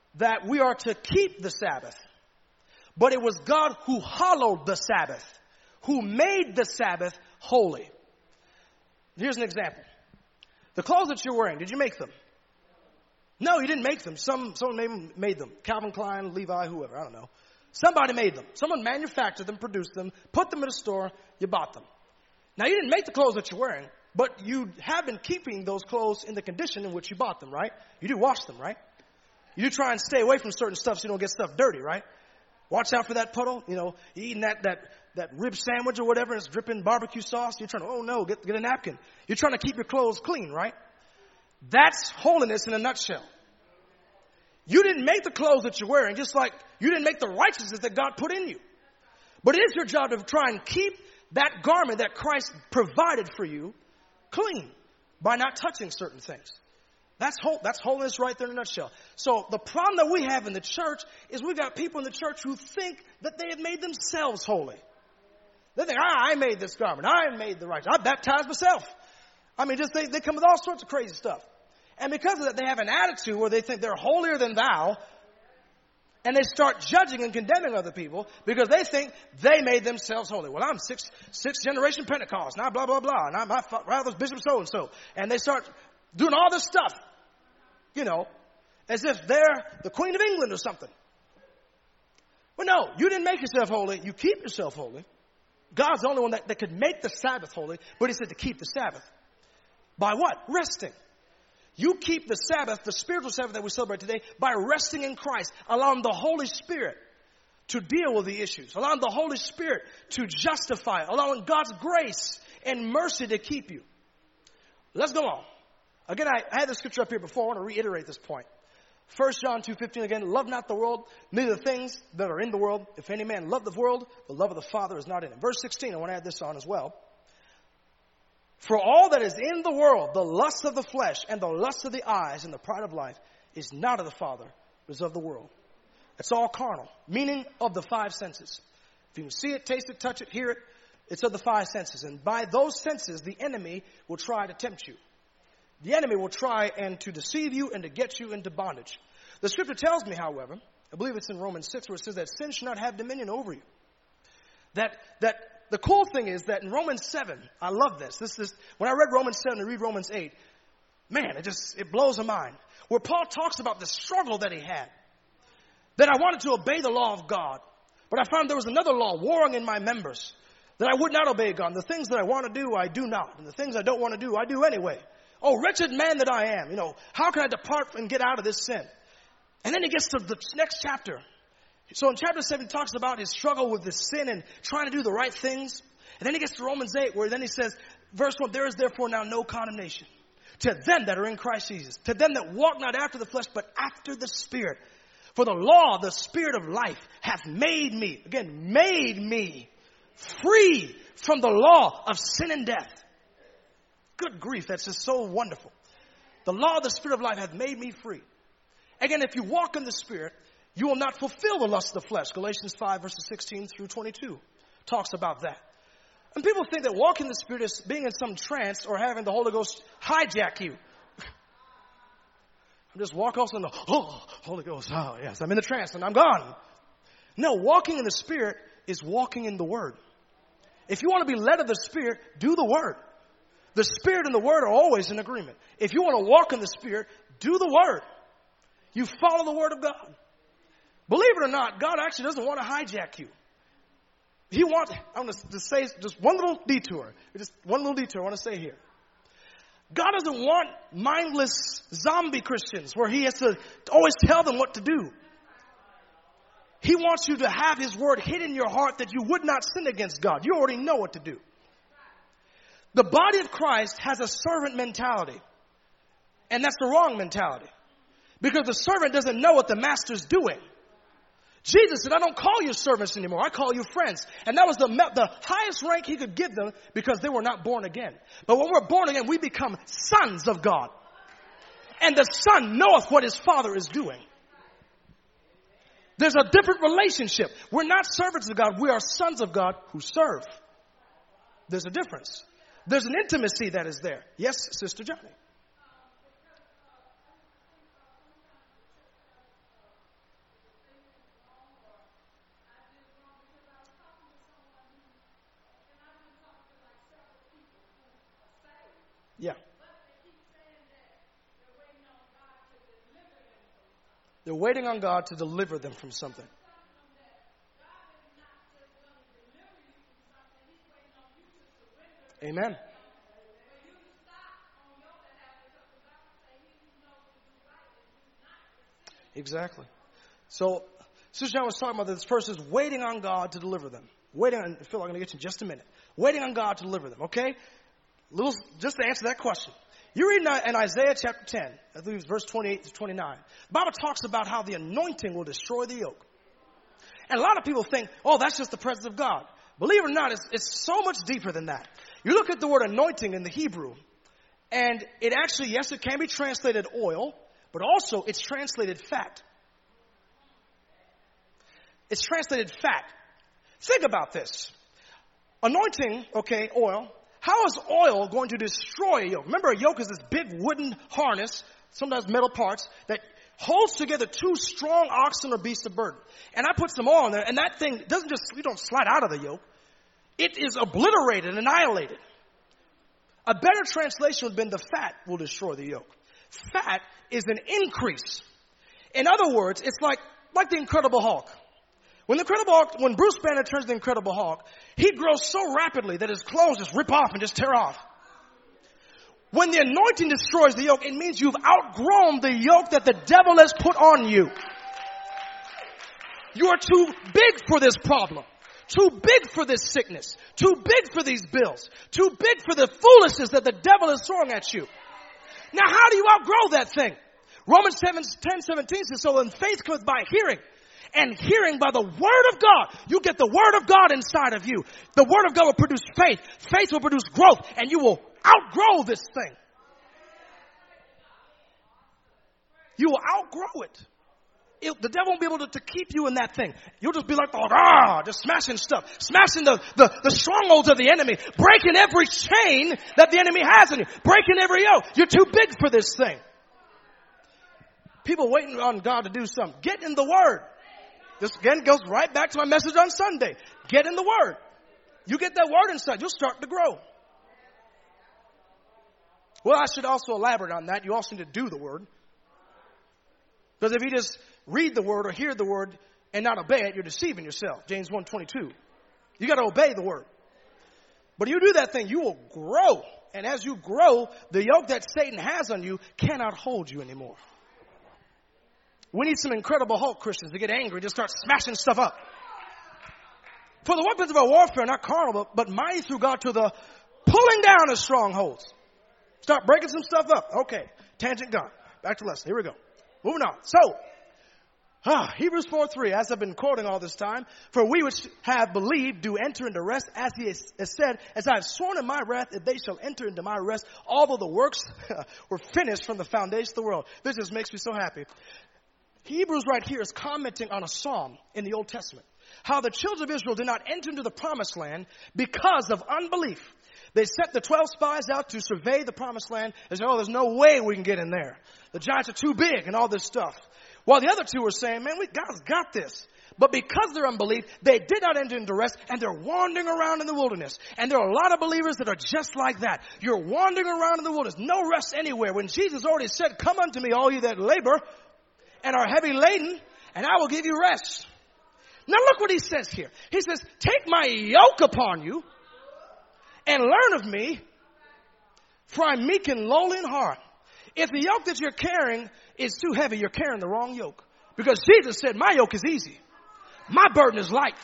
that we are to keep the Sabbath. But it was God who hallowed the Sabbath, who made the Sabbath holy. Here's an example. The clothes that you're wearing, did you make them? No, you didn't make them. Someone made them. Calvin Klein, Levi, whoever, I don't know. Somebody made them. Someone manufactured them, produced them, put them in a store, you bought them. Now, you didn't make the clothes that you're wearing, but you have been keeping those clothes in the condition in which you bought them, right? You do wash them, right? You do try and stay away from certain stuff so you don't get stuff dirty, right? Watch out for that puddle. You know, you're eating that rib sandwich or whatever, and it's dripping barbecue sauce. You're trying to, oh no, get a napkin. You're trying to keep your clothes clean, right? That's holiness in a nutshell. You didn't make the clothes that you're wearing, just like you didn't make the righteousness that God put in you. But it is your job to try and keep that garment that Christ provided for you clean by not touching certain things. That's holiness right there in a nutshell. So the problem that we have in the church is we've got people in the church who think that they have made themselves holy. They think, I made this garment. I made the righteous. I baptized myself. I mean, just they come with all sorts of crazy stuff. And because of that, they have an attitude where they think they're holier than thou. And they start judging and condemning other people because they think they made themselves holy. Well, I'm sixth generation Pentecost. Now, blah, blah, blah. And my father's Bishop so-and-so. And they start doing all this stuff, you know, as if they're the Queen of England or something. Well, no, you didn't make yourself holy. You keep yourself holy. God's the only one that could make the Sabbath holy, but he said to keep the Sabbath. By what? Resting. You keep the Sabbath, the spiritual Sabbath that we celebrate today, by resting in Christ, allowing the Holy Spirit to deal with the issues, allowing the Holy Spirit to justify, allowing God's grace and mercy to keep you. Let's go on. Again, I had the scripture up here before. I want to reiterate this point. 1 John 2:15 again, love not the world, neither the things that are in the world. If any man love the world, the love of the Father is not in him. Verse 16, I want to add this on as well. For all that is in the world, the lust of the flesh and the lust of the eyes and the pride of life is not of the Father, but is of the world. It's all carnal, meaning of the five senses. If you can see it, taste it, touch it, hear it, it's of the five senses. And by those senses, the enemy will try to tempt you. The enemy will try and to deceive you and to get you into bondage. The scripture tells me, however, I believe it's in Romans 6, where it says that sin should not have dominion over you. That the cool thing is that in Romans 7, I love this. This is when I read Romans 7 and read Romans 8, man, it blows my mind. Where Paul talks about the struggle that he had. That I wanted to obey the law of God, but I found there was another law warring in my members. That I would not obey God. The things that I want to do, I do not. And the things I don't want to do, I do anyway. Oh, wretched man that I am. You know, how can I depart and get out of this sin? And then he gets to the next chapter. So in chapter 7, he talks about his struggle with this sin and trying to do the right things. And then he gets to Romans 8, where then he says, verse 1, there is therefore now no condemnation to them that are in Christ Jesus, to them that walk not after the flesh, but after the Spirit. For the law, the Spirit of life, hath made me, again, made me free from the law of sin and death. Good grief, that's just so wonderful. The law of the Spirit of life hath made me free. Again, if you walk in the Spirit, you will not fulfill the lust of the flesh. Galatians 5, verses 16 through 22 talks about that. And people think that walking in the Spirit is being in some trance or having the Holy Ghost hijack you. I'm just walk off and Holy Ghost, oh yes, I'm in the trance and I'm gone. No, walking in the Spirit is walking in the Word. If you want to be led of the Spirit, do the Word. The Spirit and the Word are always in agreement. If you want to walk in the Spirit, do the Word. You follow the Word of God. Believe it or not, God actually doesn't want to hijack you. I'm going to say just one little detour. Just one little detour I want to say here. God doesn't want mindless zombie Christians where he has to always tell them what to do. He wants you to have his word hidden in your heart that you would not sin against God. You already know what to do. The body of Christ has a servant mentality. And that's the wrong mentality. Because the servant doesn't know what the master's doing. Jesus said, I don't call you servants anymore. I call you friends. And that was the highest rank he could give them because they were not born again. But when we're born again, we become sons of God. And the son knoweth what his father is doing. There's a different relationship. We're not servants of God. We are sons of God who serve. There's a difference. There's an intimacy that is there. Yes, Sister Johnny. Yeah. They're waiting on God to deliver them from something. Amen. Exactly. So, Sister John was talking about that this person is waiting on God to deliver them. Waiting on, Phil, I'm going to get you in just a minute. Waiting on God to deliver them, okay? Just to answer that question. You read in Isaiah chapter 10, I believe it's verse 28 to 29. The Bible talks about how the anointing will destroy the yoke. And a lot of people think, oh, that's just the presence of God. Believe it or not, it's so much deeper than that. You look at the word anointing in the Hebrew, and it actually, yes, it can be translated oil, but also it's translated fat. It's translated fat. Think about this. Anointing, okay, oil. How is oil going to destroy a yoke? Remember, a yoke is this big wooden harness, sometimes metal parts, that holds together two strong oxen or beasts of burden. And I put some oil in there, and that thing doesn't just, you don't slide out of the yoke. It is obliterated, annihilated. A better translation would have been the fat will destroy the yoke. Fat is an increase. In other words, it's like the Incredible Hulk. When Bruce Banner turns the Incredible Hulk, he grows so rapidly that his clothes just rip off and just tear off. When the anointing destroys the yoke, it means you've outgrown the yoke that the devil has put on you. You are too big for this problem. Too big for this sickness. Too big for these bills. Too big for the foolishness that the devil is throwing at you. Now, how do you outgrow that thing? Romans 10:17 says, so then faith cometh by hearing, and hearing by the word of God. You get the word of God inside of you. The word of God will produce faith. Faith will produce growth, and you will outgrow this thing. You will outgrow it. The devil won't be able to keep you in that thing. You'll just be like, just smashing stuff. Smashing the strongholds of the enemy. Breaking every chain that the enemy has in you. Breaking every yoke. You're too big for this thing. People waiting on God to do something. Get in the Word. This again goes right back to my message on Sunday. Get in the Word. You get that Word inside, you'll start to grow. Well, I should also elaborate on that. You also need to do the Word. Because if you just read the Word or hear the Word and not obey it, you're deceiving yourself. James 1:22. You got to obey the Word. But if you do that thing, you will grow. And as you grow, the yoke that Satan has on you cannot hold you anymore. We need some Incredible Hulk Christians to get angry and just start smashing stuff up. For the weapons of our warfare are not carnal, but mighty through God to the pulling down of strongholds. Start breaking some stuff up. Okay, tangent gone. Back to lesson. Here we go. Moving on. So, Hebrews 4:3, as I've been quoting all this time, for we which have believed do enter into rest, as he has said, as I have sworn in my wrath, that they shall enter into my rest, although the works were finished from the foundation of the world. This just makes me so happy. Hebrews right here is commenting on a psalm in the Old Testament. How the children of Israel did not enter into the promised land because of unbelief. They sent the 12 spies out to survey the promised land. They said, there's no way we can get in there. The giants are too big and all this stuff. While the other two were saying, man, God's got this. But because of their unbelief, they did not enter into rest, and they're wandering around in the wilderness. And there are a lot of believers that are just like that. You're wandering around in the wilderness, no rest anywhere. When Jesus already said, come unto me, all you that labor and are heavy laden, and I will give you rest. Now look what he says here. He says, take my yoke upon you and learn of me, for I'm meek and lowly in heart. If the yoke that you're carrying is too heavy, you're carrying the wrong yoke. Because Jesus said, my yoke is easy. My burden is light.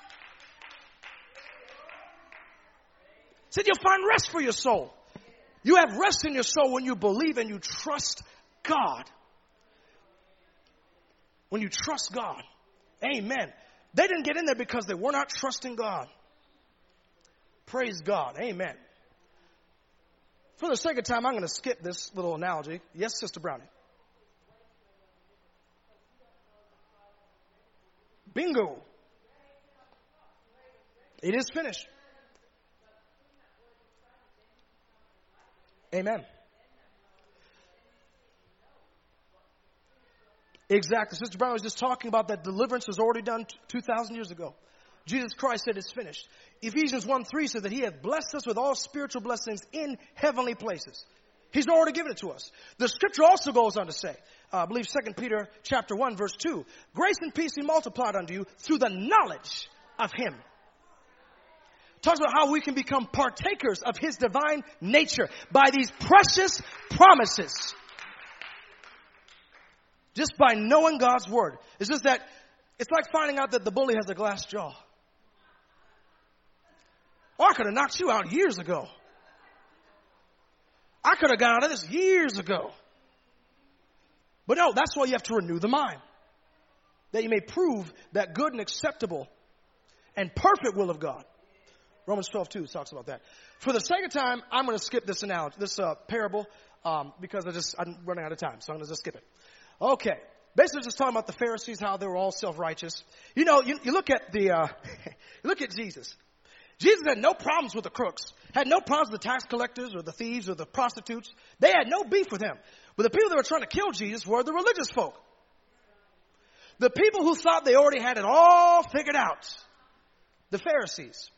He said, you'll find rest for your soul. You have rest in your soul when you believe and you trust God. When you trust God. Amen. They didn't get in there because they were not trusting God. Praise God. Amen. For the sake of time, I'm going to skip this little analogy. Yes, Sister Brownie. Bingo. It is finished. Amen. Exactly. Sister Brown was just talking about that deliverance was already done 2,000 years ago. Jesus Christ said it's finished. Ephesians 1:3 says that he has blessed us with all spiritual blessings in heavenly places. He's already given it to us. The scripture also goes on to say, I believe 2 Peter chapter 1 verse 2, grace and peace be multiplied unto you through the knowledge of him. Talks about how we can become partakers of his divine nature by these precious promises. Just by knowing God's word. It's just that it's like finding out that the bully has a glass jaw. Oh, I could have knocked you out years ago. I could have got out of this years ago. But no, that's why you have to renew the mind. That you may prove that good and acceptable and perfect will of God. Romans 12:2 talks about that. For the sake of time, I'm going to skip this analogy, this parable, because I'm running out of time. So I'm going to just skip it. Okay. Basically just talking about the Pharisees, how they were all self-righteous. You know, you look at you look at Jesus. Jesus had no problems with the crooks, had no problems with the tax collectors or the thieves or the prostitutes. They had no beef with him. But the people that were trying to kill Jesus were the religious folk. The people who thought they already had it all figured out. The Pharisees.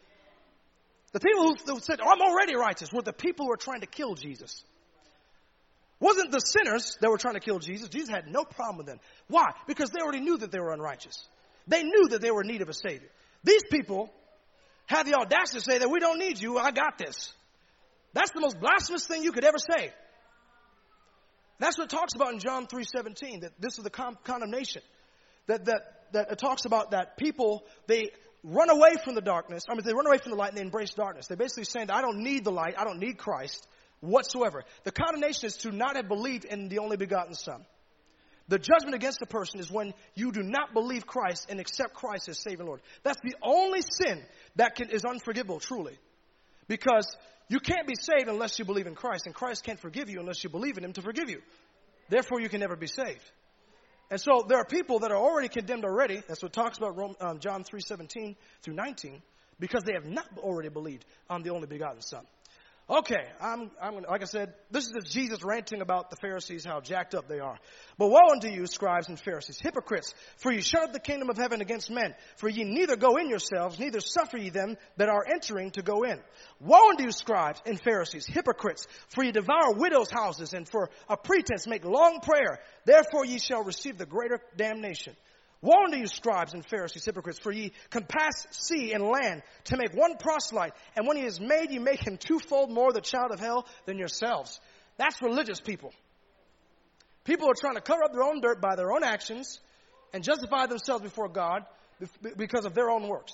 The people who said, oh, I'm already righteous, were the people who were trying to kill Jesus. Wasn't the sinners that were trying to kill Jesus. Jesus had no problem with them. Why? Because they already knew that they were unrighteous. They knew that they were in need of a Savior. These people had the audacity to say that we don't need you, I got this. That's the most blasphemous thing you could ever say. That's what it talks about in John 3:17, that this is the condemnation. That it talks about that people, they run away from the darkness. They run away from the light and they embrace darkness. They're basically saying that I don't need the light, I don't need Christ whatsoever. The condemnation is to not have believed in the only begotten Son. The judgment against the person is when you do not believe Christ and accept Christ as Savior and Lord. That's the only sin that is unforgivable, truly. Because you can't be saved unless you believe in Christ, and Christ can't forgive you unless you believe in him to forgive you. Therefore, you can never be saved. And so there are people that are already condemned already. That's what it talks about John 3:17 through 19, because they have not already believed on the only begotten Son. Okay, I'm gonna, like I said, this is just Jesus ranting about the Pharisees, how jacked up they are. But woe unto you, scribes and Pharisees, hypocrites, for ye shut up the kingdom of heaven against men. For ye neither go in yourselves, neither suffer ye them that are entering to go in. Woe unto you, scribes and Pharisees, hypocrites, for ye devour widows' houses, and for a pretense make long prayer. Therefore ye shall receive the greater damnation. Woe unto you, scribes and Pharisees, hypocrites, for ye compass sea and land to make one proselyte, and when he is made, ye make him twofold more the child of hell than yourselves. That's religious people. People are trying to cover up their own dirt by their own actions and justify themselves before God because of their own works.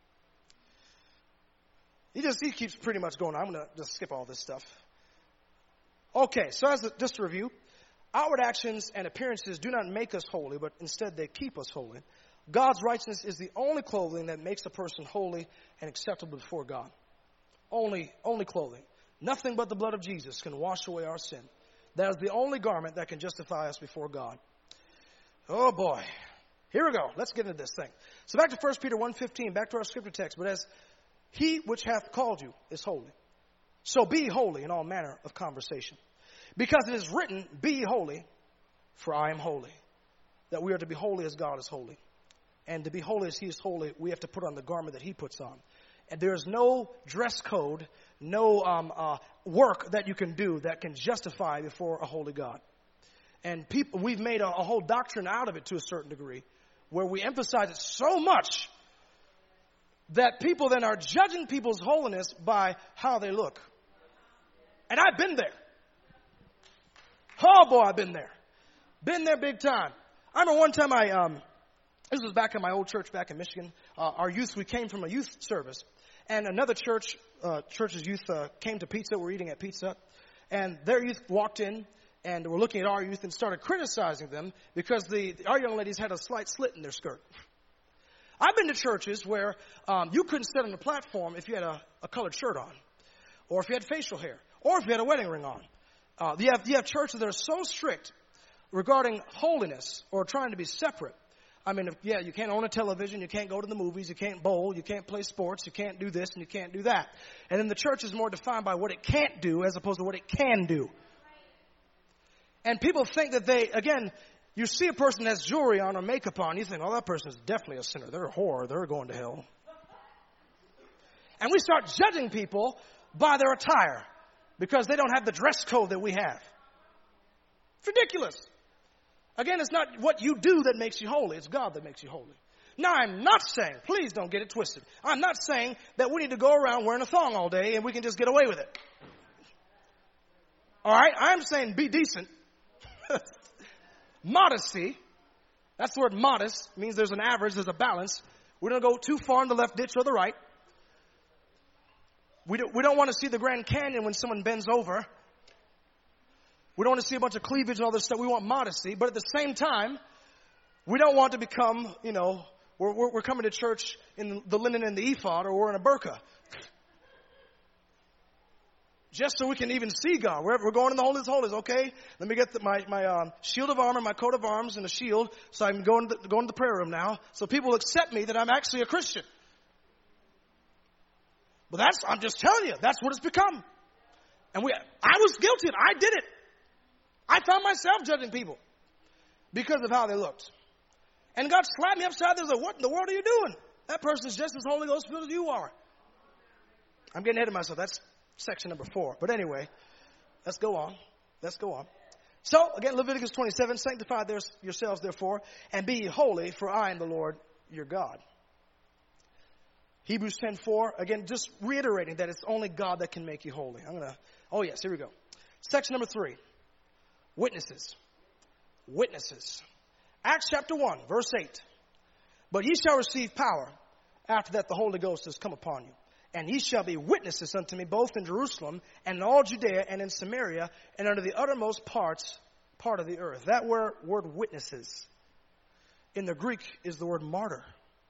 He keeps pretty much going on. I'm going to just skip all this stuff. Okay, so just to review. Outward actions and appearances do not make us holy, but instead they keep us holy. God's righteousness is the only clothing that makes a person holy and acceptable before God. Only clothing. Nothing but the blood of Jesus can wash away our sin. That is the only garment that can justify us before God. Oh boy. Here we go. Let's get into this thing. So back to 1 Peter 1:15, back to our scripture text. But as he which hath called you is holy, so be holy in all manner of conversation. Because it is written, be ye holy, for I am holy. That we are to be holy as God is holy. And to be holy as he is holy, we have to put on the garment that he puts on. And there is no dress code, no work that you can do that can justify before a holy God. And we've made a whole doctrine out of it to a certain degree, where we emphasize it so much that people then are judging people's holiness by how they look. And I've been there. Oh boy, I've been there. Been there big time. I remember one time this was back in my old church back in Michigan. Our youth, we came from a youth service. And another church's youth came to pizza. We're eating at pizza. And their youth walked in and were looking at our youth and started criticizing them because our young ladies had a slight slit in their skirt. I've been to churches where you couldn't sit on the platform if you had a colored shirt on, or if you had facial hair, or if you had a wedding ring on. You have churches that are so strict regarding holiness or trying to be separate. You can't own a television, you can't go to the movies, you can't bowl, you can't play sports, you can't do this and you can't do that. And then the church is more defined by what it can't do as opposed to what it can do. And people think that You see a person that has jewelry on or makeup on, you think, oh, that person is definitely a sinner. They're a whore. They're going to hell. And we start judging people by their attire because they don't have the dress code that we have. It's ridiculous. Again, it's not what you do that makes you holy. It's God that makes you holy. Now, I'm not saying, please don't get it twisted. I'm not saying that we need to go around wearing a thong all day and we can just get away with it. All right? I'm saying be decent. Modesty. That's the word modest. It means there's an average, there's a balance. We don't go too far in the left ditch or the right. We don't want to see the Grand Canyon when someone bends over. We don't want to see a bunch of cleavage and all this stuff. We want modesty. But at the same time, we don't want to become, we're coming to church in the linen and the ephod, or we're in a burqa. Just so we can even see God. We're going in the holies of holies, okay? Let me get my shield of armor, my coat of arms, and a shield, so I can go into the prayer room now, so people accept me that I'm actually a Christian. But I'm just telling you, that's what it's become. And I was guilty. I did it. I found myself judging people because of how they looked. And God slapped me upside the head. What in the world are you doing? That person is just as Holy Ghost filled as you are. I'm getting ahead of myself. That's section number 4. But anyway, let's go on. So, again, Leviticus 27, sanctify yourselves, therefore, and be ye holy, for I am the Lord your God. Hebrews 10:4, again, just reiterating that it's only God that can make you holy. Here we go. Section number 3, witnesses. Acts chapter 1, verse 8. But ye shall receive power after that the Holy Ghost has come upon you. And ye shall be witnesses unto me both in Jerusalem and in all Judea and in Samaria and unto the uttermost part of the earth. That word witnesses in the Greek is the word martyr.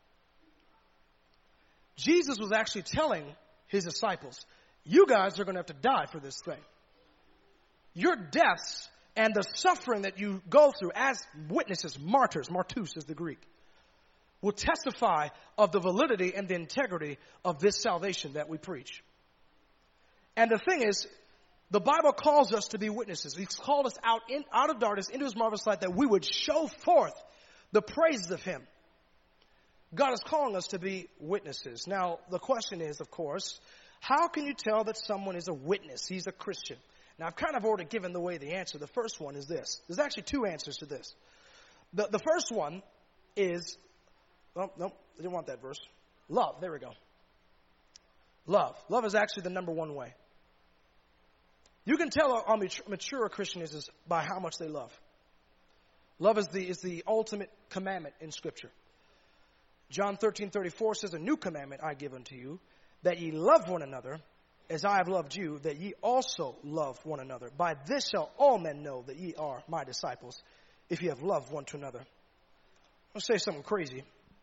Jesus was actually telling his disciples, you guys are going to have to die for this thing. Your deaths and the suffering that you go through as witnesses, martyrs, martus is the Greek, will testify of the validity and the integrity of this salvation that we preach. And the thing is, the Bible calls us to be witnesses. He's called us out of darkness into his marvelous light that we would show forth the praises of him. God is calling us to be witnesses. Now, the question is, of course, how can you tell that someone is a witness? He's a Christian. Now, I've kind of already given away the answer. The first one is this. There's actually 2 answers to this. The first one is, no, I didn't want that verse. Love. There we go. Love. Love is actually the number 1 way. You can tell how mature a Christian is by how much they love. Love is the ultimate commandment in Scripture. John 13:34 says, a new commandment I give unto you, that ye love one another, as I have loved you, that ye also love one another. By this shall all men know that ye are my disciples, if ye have loved one to another. I'll say something crazy.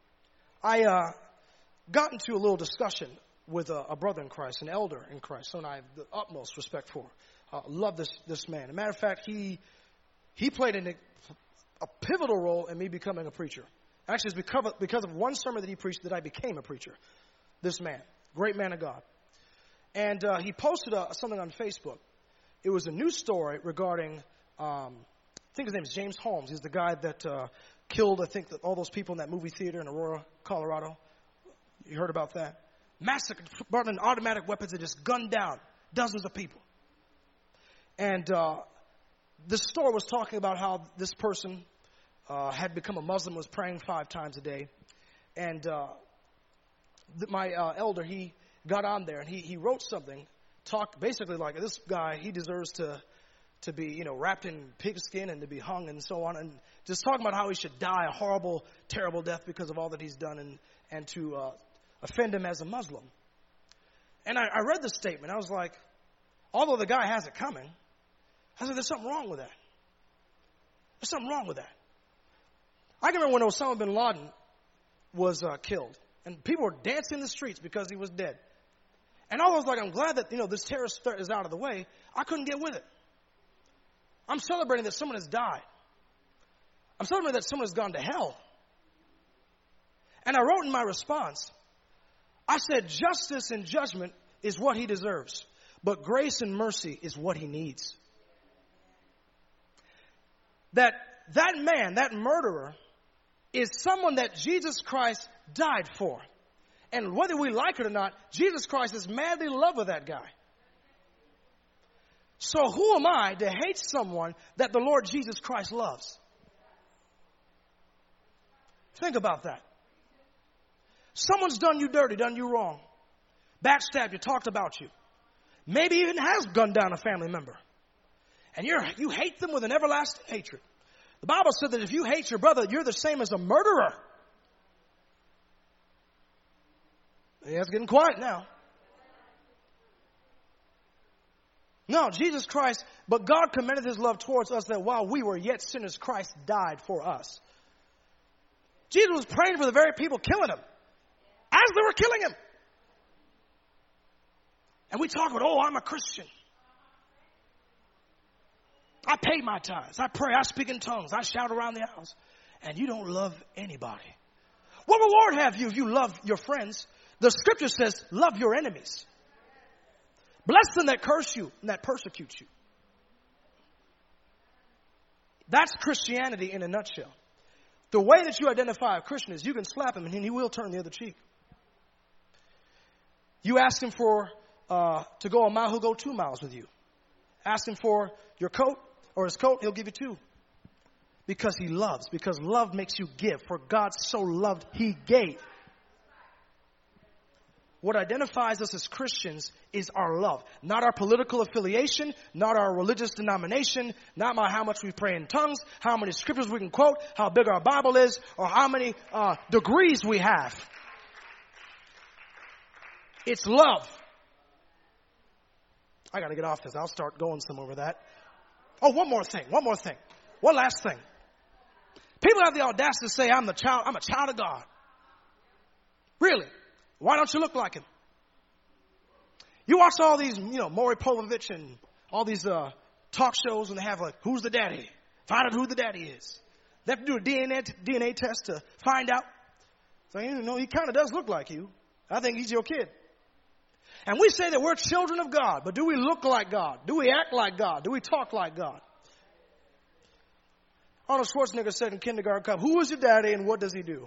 I got into a little discussion with a brother in Christ, an elder in Christ, someone I have the utmost respect for. Love this man. As a matter of fact, he played a pivotal role in me becoming a preacher. Actually, it's because of one sermon that he preached that I became a preacher. This man, great man of God. And he posted something on Facebook. It was a news story regarding, I think his name is James Holmes. He's the guy that killed, all those people in that movie theater in Aurora, Colorado. You heard about that? Massacred, brought in automatic weapons and just gunned down dozens of people. And this story was talking about how this person had become a Muslim, was praying 5 times a day. And my elder, he got on there and he wrote something, talked basically like this guy, he deserves to be, wrapped in pigskin and to be hung and so on. And just talking about how he should die a horrible, terrible death because of all that he's done and to offend him as a Muslim. And I read the statement. I was like, although the guy has it coming, I said, there's something wrong with that. There's something wrong with that. I can remember when Osama bin Laden was killed, and people were dancing in the streets because he was dead. And I was like, I'm glad that, this terrorist threat is out of the way. I couldn't get with it. I'm celebrating that someone has died. I'm celebrating that someone has gone to hell. And I wrote in my response, I said, justice and judgment is what he deserves, but grace and mercy is what he needs. That that man, that murderer, is someone that Jesus Christ died for. And whether we like it or not, Jesus Christ is madly in love with that guy. So who am I to hate someone that the Lord Jesus Christ loves? Think about that. Someone's done you dirty, done you wrong, backstabbed you, talked about you. Maybe even has gunned down a family member. And you hate them with an everlasting hatred. The Bible said that if you hate your brother, you're the same as a murderer. Yeah, it's getting quiet now. No, Jesus Christ, but God commended his love towards us that while we were yet sinners, Christ died for us. Jesus was praying for the very people killing him as they were killing him. And we talk about, oh, I'm a Christian. I pay my tithes. I pray. I speak in tongues. I shout around the house. And you don't love anybody. What reward have you if you love your friends? The scripture says, love your enemies. Bless them that curse you and that persecute you. That's Christianity in a nutshell. The way that you identify a Christian is you can slap him and he will turn the other cheek. You ask him for to go a mile, he'll go 2 miles with you. Ask him for your coat or his coat, he'll give you 2. Because he loves. Because love makes you give. For God so loved, he gave. What identifies us as Christians is our love. Not our political affiliation, not our religious denomination, not how much we pray in tongues, how many scriptures we can quote, how big our Bible is, or how many degrees we have. It's love. I got to get off this. I'll start going some over that. Oh, one more thing. One last thing. People have the audacity to say, I'm a child of God. Really? Why don't you look like him? You watch all these, Maury Povich and all these talk shows and they have like, who's the daddy? Find out who the daddy is. They have to do a DNA test to find out. So, he kind of does look like you. I think he's your kid. And we say that we're children of God, but do we look like God? Do we act like God? Do we talk like God? Arnold Schwarzenegger said in Kindergarten Cup, who is your daddy and what does he do?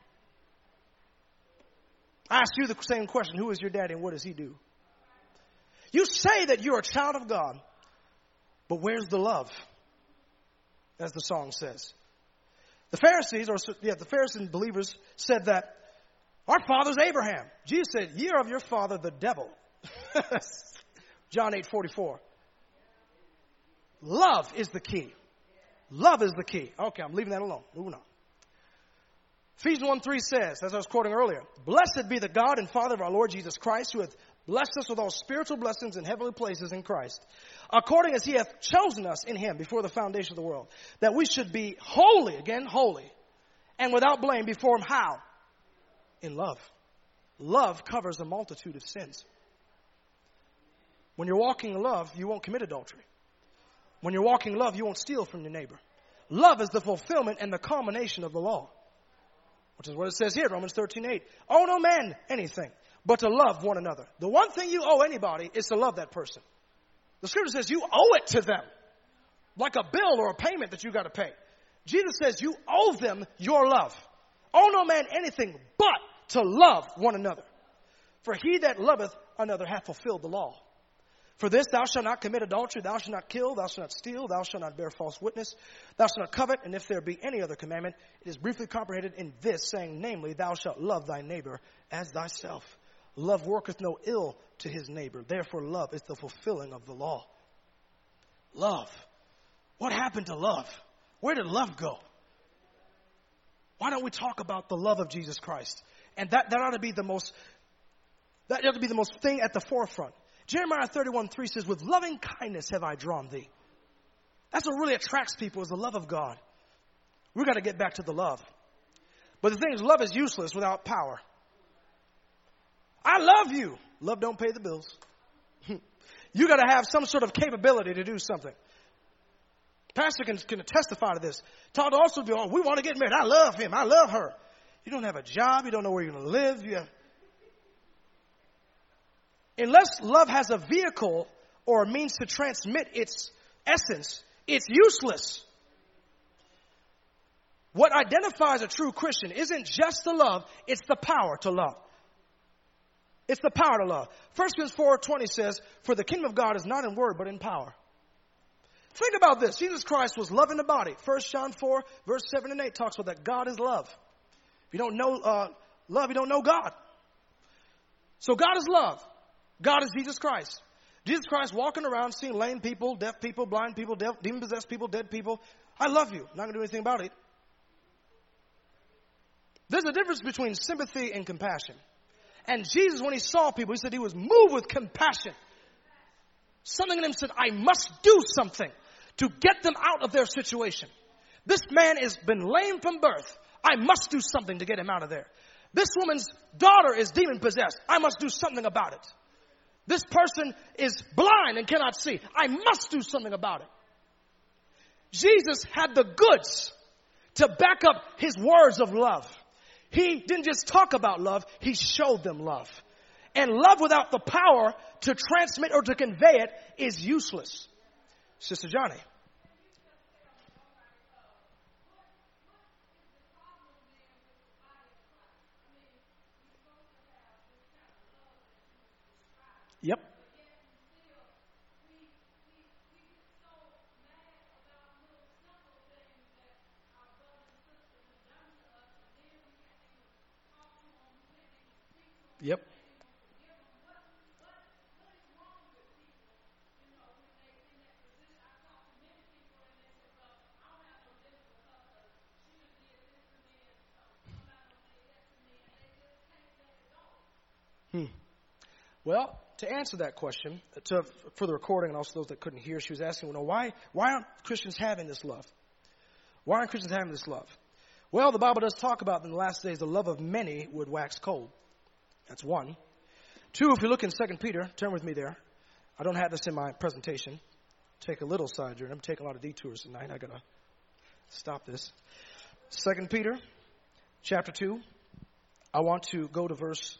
I ask you the same question. Who is your daddy and what does he do? You say that you're a child of God, but where's the love? As the song says. The Pharisees believers said that our father's Abraham. Jesus said, ye are of your father the devil. John 8:44. Love is the key. Love is the key. Okay, I'm leaving that alone. Moving on. Ephesians 1:3 says, as I was quoting earlier, blessed be the God and Father of our Lord Jesus Christ, who hath blessed us with all spiritual blessings in heavenly places in Christ, according as he hath chosen us in him before the foundation of the world, that we should be holy, again, holy, and without blame before him. How? In love. Love covers a multitude of sins. When you're walking in love, you won't commit adultery. When you're walking in love, you won't steal from your neighbor. Love is the fulfillment and the culmination of the law. Which is what it says here, Romans 13:8. Owe no man anything but to love one another. The one thing you owe anybody is to love that person. The scripture says you owe it to them. Like a bill or a payment that you got to pay. Jesus says you owe them your love. Owe no man anything but to love one another. For he that loveth another hath fulfilled the law. For this thou shalt not commit adultery, thou shalt not kill, thou shalt not steal, thou shalt not bear false witness, thou shalt not covet, and if there be any other commandment, it is briefly comprehended in this, saying, namely, thou shalt love thy neighbor as thyself. Love worketh no ill to his neighbor. Therefore love is the fulfilling of the law. Love. What happened to love? Where did love go? Why don't we talk about the love of Jesus Christ? And that ought to be the most thing at the forefront. Jeremiah 31:3 says, with loving kindness have I drawn thee. That's what really attracts people is the love of God. We've got to get back to the love. But the thing is, love is useless without power. I love you. Love don't pay the bills. You got to have some sort of capability to do something. Pastor can testify to this. Talk also be, we want to get married. I love him. I love her. You don't have a job. You don't know where you're going to live. Unless love has a vehicle or a means to transmit its essence, it's useless. What identifies a true Christian isn't just the love, it's the power to love. It's the power to love. 1 Corinthians 4:20 says, for the kingdom of God is not in word, but in power. Think about this. Jesus Christ was love in the body. 1 John 4, verse 7 and 8 talks about that God is love. If you don't know love, you don't know God. So God is love. God is Jesus Christ. Jesus Christ walking around seeing lame people, deaf people, blind people, demon-possessed people, dead people. I love you. Not going to do anything about it. There's a difference between sympathy and compassion. And Jesus, when he saw people, he said he was moved with compassion. Something in him said, I must do something to get them out of their situation. This man has been lame from birth. I must do something to get him out of there. This woman's daughter is demon-possessed. I must do something about it. This person is blind and cannot see. I must do something about it. Jesus had the goods to back up his words of love. He didn't just talk about love, he showed them love. And love without the power to transmit or to convey it is useless. Sister Johnny. Yep. Yep. Well, to answer that question, for the recording and also those that couldn't hear, she was asking, well, why aren't Christians having this love? Why aren't Christians having this love? Well, the Bible does talk about in the last days the love of many would wax cold. That's one. Two, if you look in 2 Peter, turn with me there. I don't have this in my presentation. Take a little side journey. I'm taking a lot of detours tonight. I got to stop this. 2 Peter chapter 2. I want to go to verse.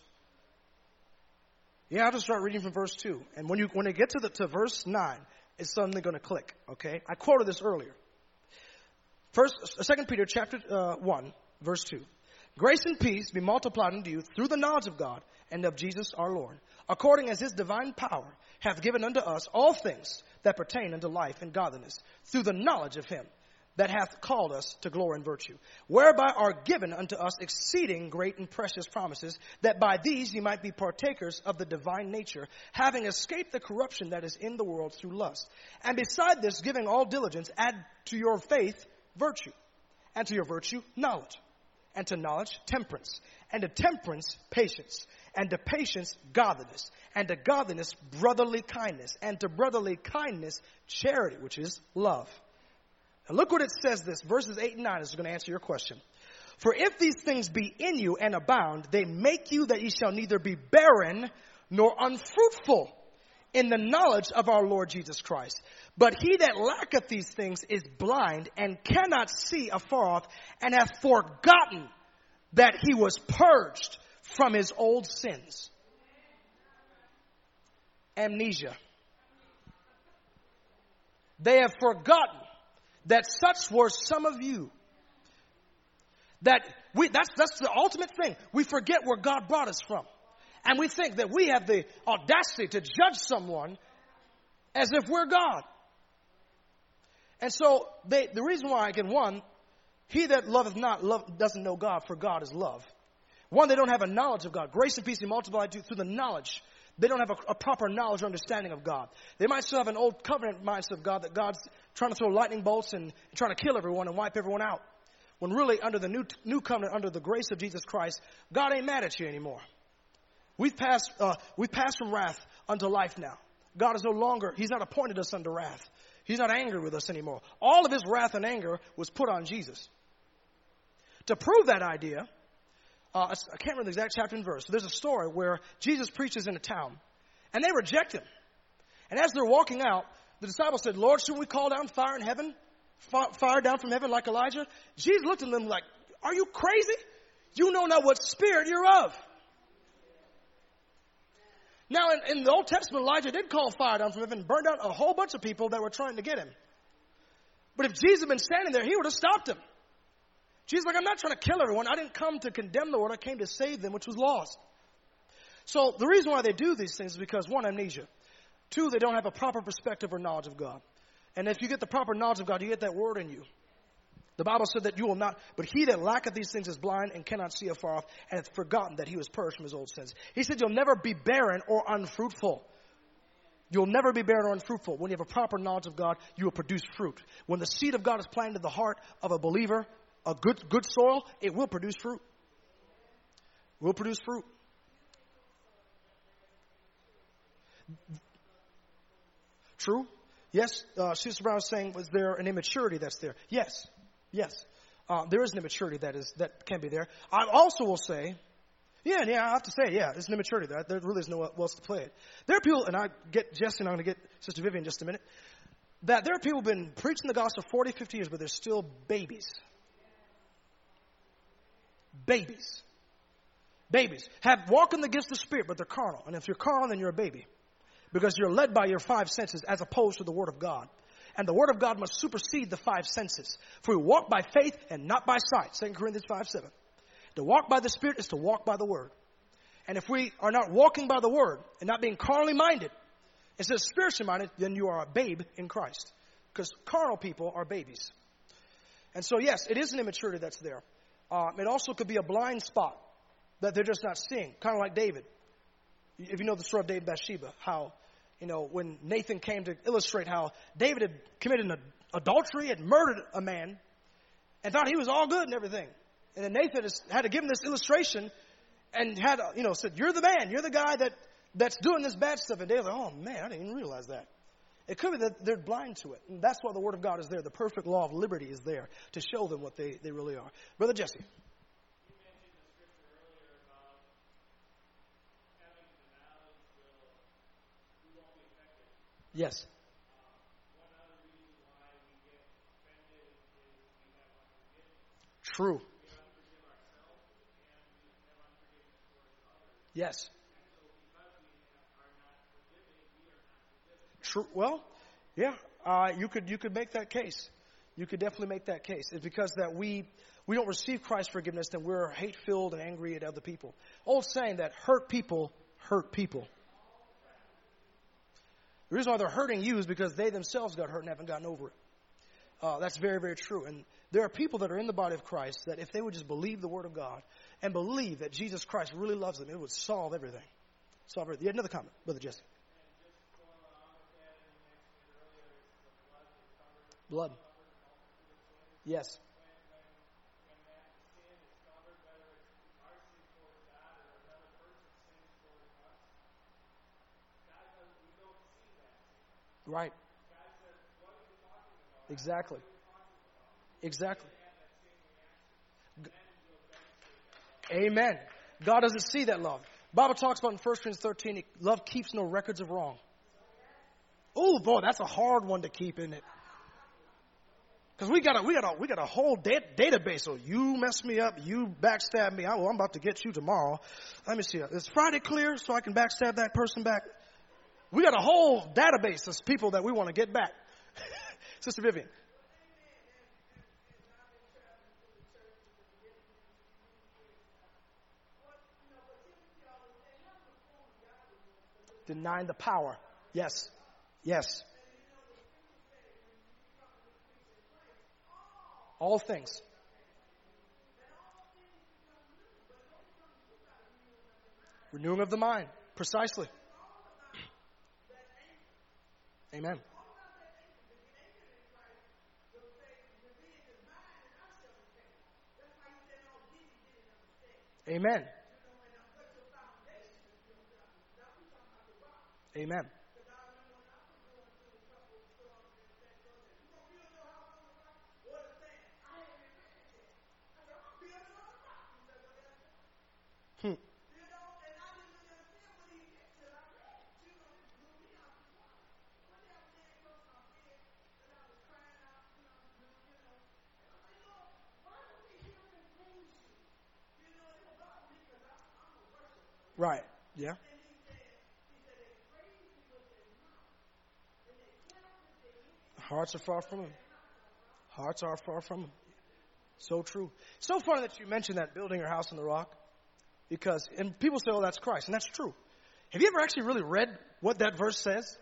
I'll just start reading from verse 2. And when you get to verse 9, it's suddenly going to click. Okay? I quoted this earlier. 2 Peter chapter 1, verse 2. Grace and peace be multiplied unto you through the knowledge of God and of Jesus our Lord, according as his divine power hath given unto us all things that pertain unto life and godliness, through the knowledge of him that hath called us to glory and virtue, whereby are given unto us exceeding great and precious promises, that by these ye might be partakers of the divine nature, having escaped the corruption that is in the world through lust. And beside this, giving all diligence, add to your faith virtue, and to your virtue knowledge, and to knowledge temperance, and to temperance patience, and to patience godliness, and to godliness brotherly kindness, and to brotherly kindness charity, which is love. And look what it says this. Verses 8 and 9 is going to answer your question. For if these things be in you and abound, they make you that ye shall neither be barren nor unfruitful in the knowledge of our Lord Jesus Christ. But he that lacketh these things is blind and cannot see afar off, and hath forgotten that he was purged from his old sins. Amnesia. They have forgotten that such were some of you. That's the ultimate thing. We forget where God brought us from. And we think that we have the audacity to judge someone as if we're God. And so the reason why, again, one, he that loveth not doesn't know God, for God is love. One, they don't have a knowledge of God. Grace and peace be multiplied through the knowledge. They don't have a proper knowledge or understanding of God. They might still have an old covenant mindset of God, that God's trying to throw lightning bolts and trying to kill everyone and wipe everyone out. When really under the new covenant, under the grace of Jesus Christ, God ain't mad at you anymore. We've passed from wrath unto life now. God is no longer, he's not appointed us unto wrath. He's not angry with us anymore. All of his wrath and anger was put on Jesus. To prove that idea, I can't remember the exact chapter and verse. So there's a story where Jesus preaches in a town, and they reject him. And as they're walking out, the disciples said, Lord, shouldn't we call down fire in heaven? Fire down from heaven like Elijah? Jesus looked at them like, are you crazy? You know not what spirit you're of. Now, in the Old Testament, Elijah did call fire down from heaven and burned out a whole bunch of people that were trying to get him. But if Jesus had been standing there, he would have stopped him. Jesus is like, I'm not trying to kill everyone. I didn't come to condemn the world. I came to save them, which was lost. So the reason why they do these things is because, one, amnesia. Two, they don't have a proper perspective or knowledge of God. And if you get the proper knowledge of God, you get that word in you. The Bible said that you will not, but he that lacketh these things is blind and cannot see afar off, and hath forgotten that he was purged from his old sins. He said you'll never be barren or unfruitful. You'll never be barren or unfruitful. When you have a proper knowledge of God, you will produce fruit. When the seed of God is planted in the heart of a believer, a good soil, it will produce fruit. It will produce fruit. True? Yes. Sister Brown was saying, was there an immaturity that's there? Yes. Yes. There is an immaturity that can be there. I also will say, I have to say, there's an immaturity there. There really is no else to play it. There are people, and I get Jesse and I'm going to get Sister Vivian in just a minute, that there are people who have been preaching the gospel 40, 50 years, but they're still babies. Babies. Have walked in the gifts of the Spirit, but they're carnal. And if you're carnal, then you're a baby. Because you're led by your five senses as opposed to the Word of God. And the Word of God must supersede the five senses. For we walk by faith and not by sight. 2 Corinthians 5:7. To walk by the Spirit is to walk by the Word. And if we are not walking by the Word and not being carnally minded, instead of spiritually minded, then you are a babe in Christ. Because carnal people are babies. And so, yes, it is an immaturity that's there. It also could be a blind spot that they're just not seeing. Kind of like David. If you know the story of David and Bathsheba, how, when Nathan came to illustrate how David had committed an adultery, had murdered a man, and thought he was all good and everything. And then Nathan had to give him this illustration and had, said, you're the man. You're the guy that's doing this bad stuff. And David's like, oh, man, I didn't even realize that. It could be that they're blind to it. And that's why the Word of God is there. The perfect law of liberty is there to show them what they really are. Brother Jesse. Yes. True. Yes. True. Well, yeah. You could make that case. You could definitely make that case. It's because that we don't receive Christ's forgiveness, then we're hate-filled and angry at other people. Old saying that hurt people hurt people. The reason why they're hurting you is because they themselves got hurt and haven't gotten over it. That's very, very true. And there are people that are in the body of Christ that if they would just believe the Word of God and believe that Jesus Christ really loves them, it would solve everything. Solve everything. You had another comment, Brother Jesse. Blood. Yes. Right. Exactly. Amen. God doesn't see that love. The Bible talks about in 1 Corinthians 13, love keeps no records of wrong. Oh boy, that's a hard one to keep, isn't it? Because we got a whole database. So you mess me up, you backstab me. I'm about to get you tomorrow. Let me see. Is Friday clear so I can backstab that person back? We got a whole database of people that we want to get back. Sister Vivian. Denying the power. Yes. Yes. All things. Renewing of the mind. Precisely. Amen. Amen. Amen. Right. Yeah. Hearts are far from him. Hearts are far from him. So true. So funny that you mentioned that building your house on the rock. Because, and people say, oh, that's Christ. And that's true. Have you ever actually really read what that verse says?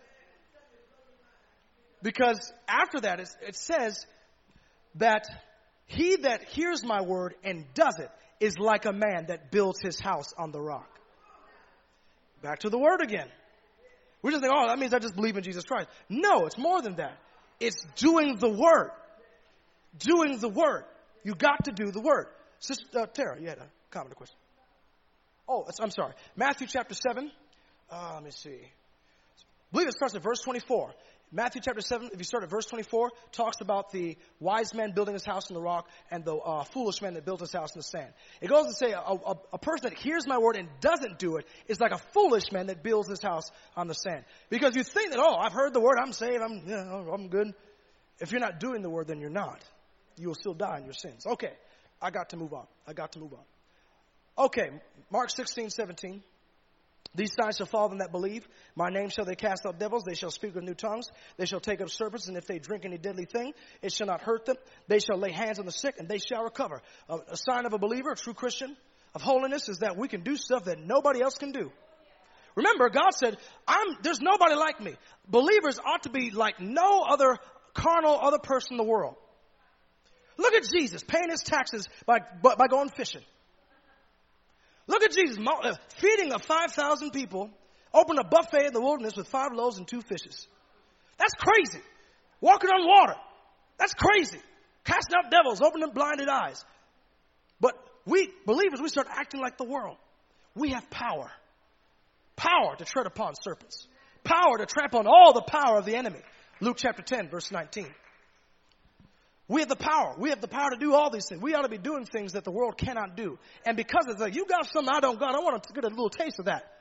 Because after that, it says that he that hears my word and does it is like a man that builds his house on the rock. Back to the word again. We just think, oh, that means I just believe in Jesus Christ. No, it's more than that. It's doing the word. Doing the word. You got to do the word. Sister Tara, you had a comment or question. Oh, I'm sorry. Matthew chapter 7. Let me see. I believe it starts at verse 24. Matthew chapter 7, if you start at verse 24, talks about the wise man building his house on the rock and the foolish man that built his house in the sand. It goes to say a person that hears my word and doesn't do it is like a foolish man that builds his house on the sand. Because you think that, oh, I've heard the word, I'm saved, I'm good. If you're not doing the word, then you're not. You will still die in your sins. Okay, I got to move on. Okay, Mark 16:17. These signs shall follow them that believe. My name shall they cast out devils. They shall speak with new tongues. They shall take up serpents, and if they drink any deadly thing, it shall not hurt them. They shall lay hands on the sick, and they shall recover. A sign of a believer, a true Christian, of holiness is that we can do stuff that nobody else can do. Remember, God said, there's nobody like me. Believers ought to be like no other carnal other person in the world. Look at Jesus paying his taxes by going fishing. Look at Jesus feeding 5,000 people, opened a buffet in the wilderness with 5 loaves and 2 fishes. That's crazy. Walking on water. That's crazy. Casting out devils, opening blinded eyes. But we, believers, we start acting like the world. We have power. Power to tread upon serpents. Power to trample on all the power of the enemy. Luke chapter 10, verse 19. We have the power. We have the power to do all these things. We ought to be doing things that the world cannot do. And because it's like, you got something I don't got, I want to get a little taste of that.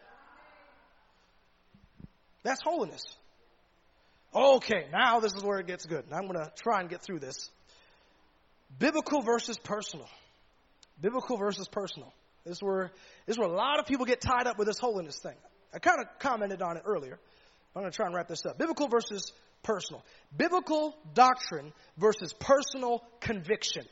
That's holiness. Okay, now this is where it gets good. And I'm going to try and get through this. Biblical versus personal. Biblical versus personal. This is where a lot of people get tied up with this holiness thing. I kind of commented on it earlier. I'm going to try and wrap this up. Biblical versus personal. Biblical doctrine versus personal conviction.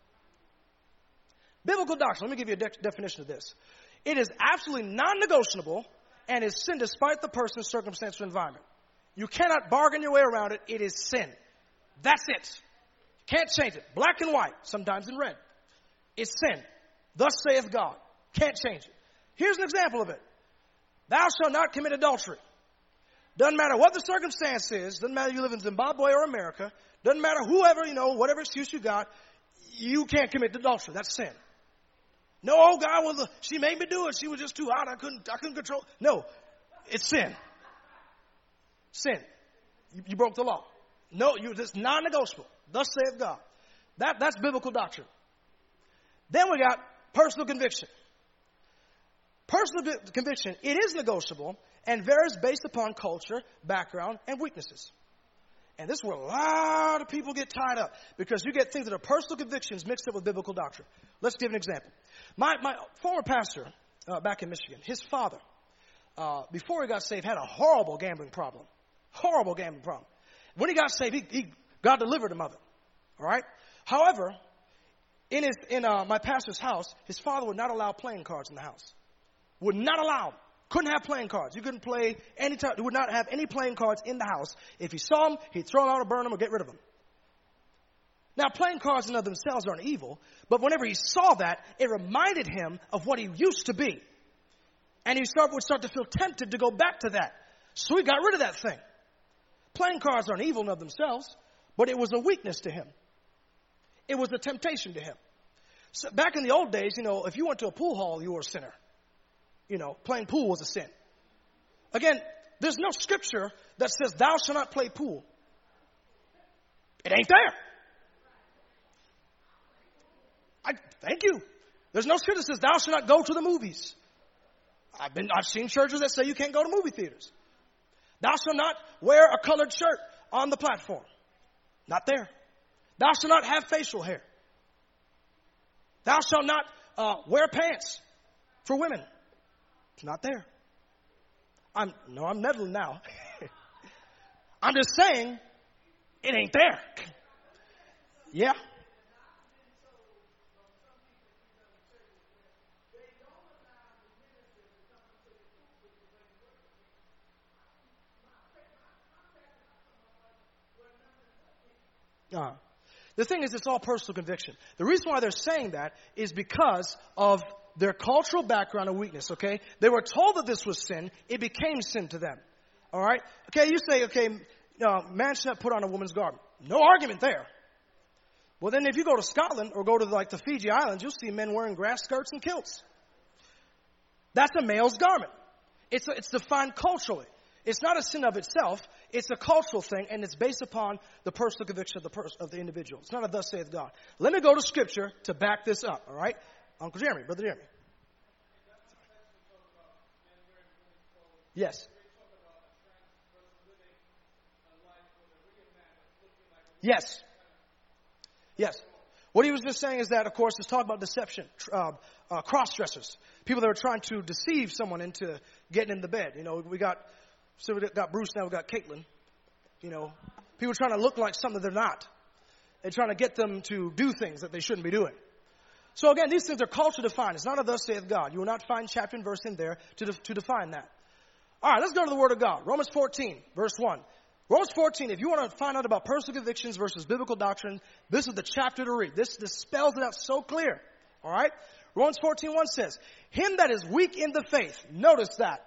Biblical doctrine. Let me give you a definition of this. It is absolutely non-negotiable and is sin despite the person's circumstance or environment. You cannot bargain your way around it. It is sin. That's it. Can't change it. Black and white, sometimes in red. It's sin. Thus saith God. Can't change it. Here's an example of it. Thou shalt not commit adultery. Doesn't matter what the circumstance is. Doesn't matter if you live in Zimbabwe or America. Doesn't matter whoever, whatever excuse you got. You can't commit adultery. That's sin. No, oh God, well, she made me do it. She was just too hot. I couldn't control. No, it's sin. Sin. You broke the law. No, it's non-negotiable. Thus saith God. That's biblical doctrine. Then we got personal conviction. Personal conviction, it is negotiable and varies based upon culture, background, and weaknesses. And this is where a lot of people get tied up because you get things that are personal convictions mixed up with biblical doctrine. Let's give an example. My former pastor back in Michigan, his father, before he got saved, had a horrible gambling problem. Horrible gambling problem. When he got saved, God delivered him of it. All right? However, in my pastor's house, his father would not allow playing cards in the house. Would not allow them. Couldn't have playing cards. You couldn't play any time. Would not have any playing cards in the house. If he saw them, he'd throw them out or burn them or get rid of them. Now, playing cards in and of themselves aren't evil, but whenever he saw that, it reminded him of what he used to be. And he would start to feel tempted to go back to that. So he got rid of that thing. Playing cards aren't evil in and of themselves, but it was a weakness to him. It was a temptation to him. So back in the old days, if you went to a pool hall, you were a sinner. Playing pool was a sin. Again, there's no scripture that says thou shalt not play pool. It ain't there. Thank you. There's no scripture that says thou shalt not go to the movies. I've seen churches that say you can't go to movie theaters. Thou shalt not wear a colored shirt on the platform. Not there. Thou shalt not have facial hair. Thou shalt not wear pants for women. It's not there. I'm meddling now. I'm just saying it ain't there. Yeah. The thing is, it's all personal conviction. The reason why they're saying that is because of their cultural background and weakness, okay? They were told that this was sin. It became sin to them, all right? Okay, you say, okay, man should not put on a woman's garment. No argument there. Well, then if you go to Scotland or go to like the Fiji Islands, you'll see men wearing grass skirts and kilts. That's a male's garment. It's defined culturally. It's not a sin of itself. It's a cultural thing, and it's based upon the personal conviction of the individual. It's not a thus saith God. Let me go to Scripture to back this up, all right? Uncle Jeremy, Brother Jeremy. Yes. Yes. Yes. What he was just saying is that, of course, it's talking about deception, cross-dressers, people that are trying to deceive someone into getting in the bed. You know, we got Bruce, now we got Caitlin. You know, people trying to look like something they're not. They're trying to get them to do things that they shouldn't be doing. So again, these things are culture defined. It's not a thus saith God. You will not find chapter and verse in there to define that. All right, let's go to the Word of God. Romans 14, verse 1. Romans 14, if you want to find out about personal convictions versus biblical doctrine, this is the chapter to read. This spells it out so clear. All right? Romans 14:1 says, him that is weak in the faith, notice that.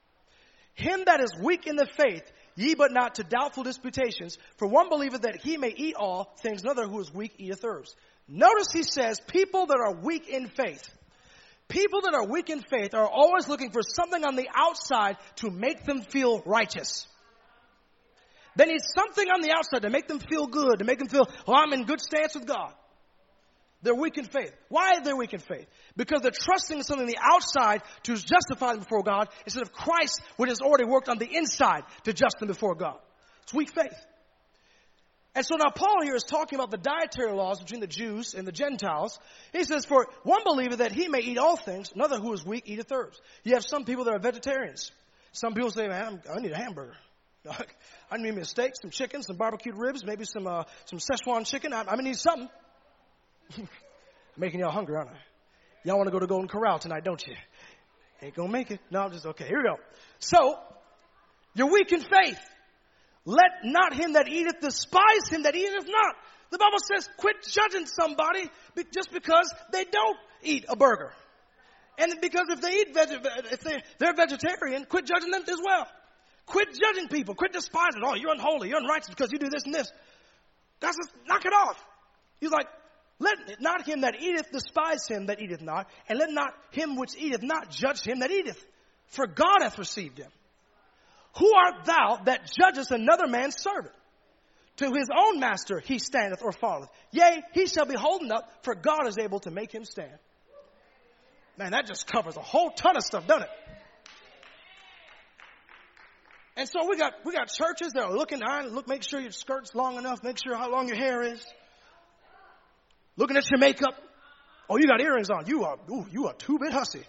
Him that is weak in the faith, ye but not to doubtful disputations, for one believeth that he may eat all things, another who is weak eateth herbs. Notice he says, people that are weak in faith. People that are weak in faith are always looking for something on the outside to make them feel righteous. They need something on the outside to make them feel good, to make them feel, oh, I'm in good stance with God. They're weak in faith. Why are they weak in faith? Because they're trusting in something on the outside to justify them before God instead of Christ, which has already worked on the inside to justify them before God. It's weak faith. And so now Paul here is talking about the dietary laws between the Jews and the Gentiles. He says, for one believer that he may eat all things, another who is weak eateth herbs. You have some people that are vegetarians. Some people say, man, I need a hamburger. I need me a steak, some chicken, some barbecued ribs, maybe some Szechuan chicken. I'm going to need something. Making y'all hungry, aren't I? Y'all want to go to Golden Corral tonight, don't you? Ain't going to make it. No, I'm just, okay, here we go. So, you're weak in faith. Let not him that eateth despise him that eateth not. The Bible says quit judging somebody just because they don't eat a burger. And because if they eat they're vegetarian, quit judging them as well. Quit judging people. Quit despising. Oh, you're unholy. You're unrighteous because you do this and this. God says, knock it off. He's like, let not him that eateth despise him that eateth not, and let not him which eateth not judge him that eateth. For God hath received him. Who art thou that judgest another man's servant? To his own master he standeth or falleth. Yea, he shall be holden up, for God is able to make him stand. Man, that just covers a whole ton of stuff, doesn't it? And so we got churches that are looking on, make sure your skirt's long enough, make sure how long your hair is. Looking at your makeup. Oh, you got earrings on. You are 2-bit hussy.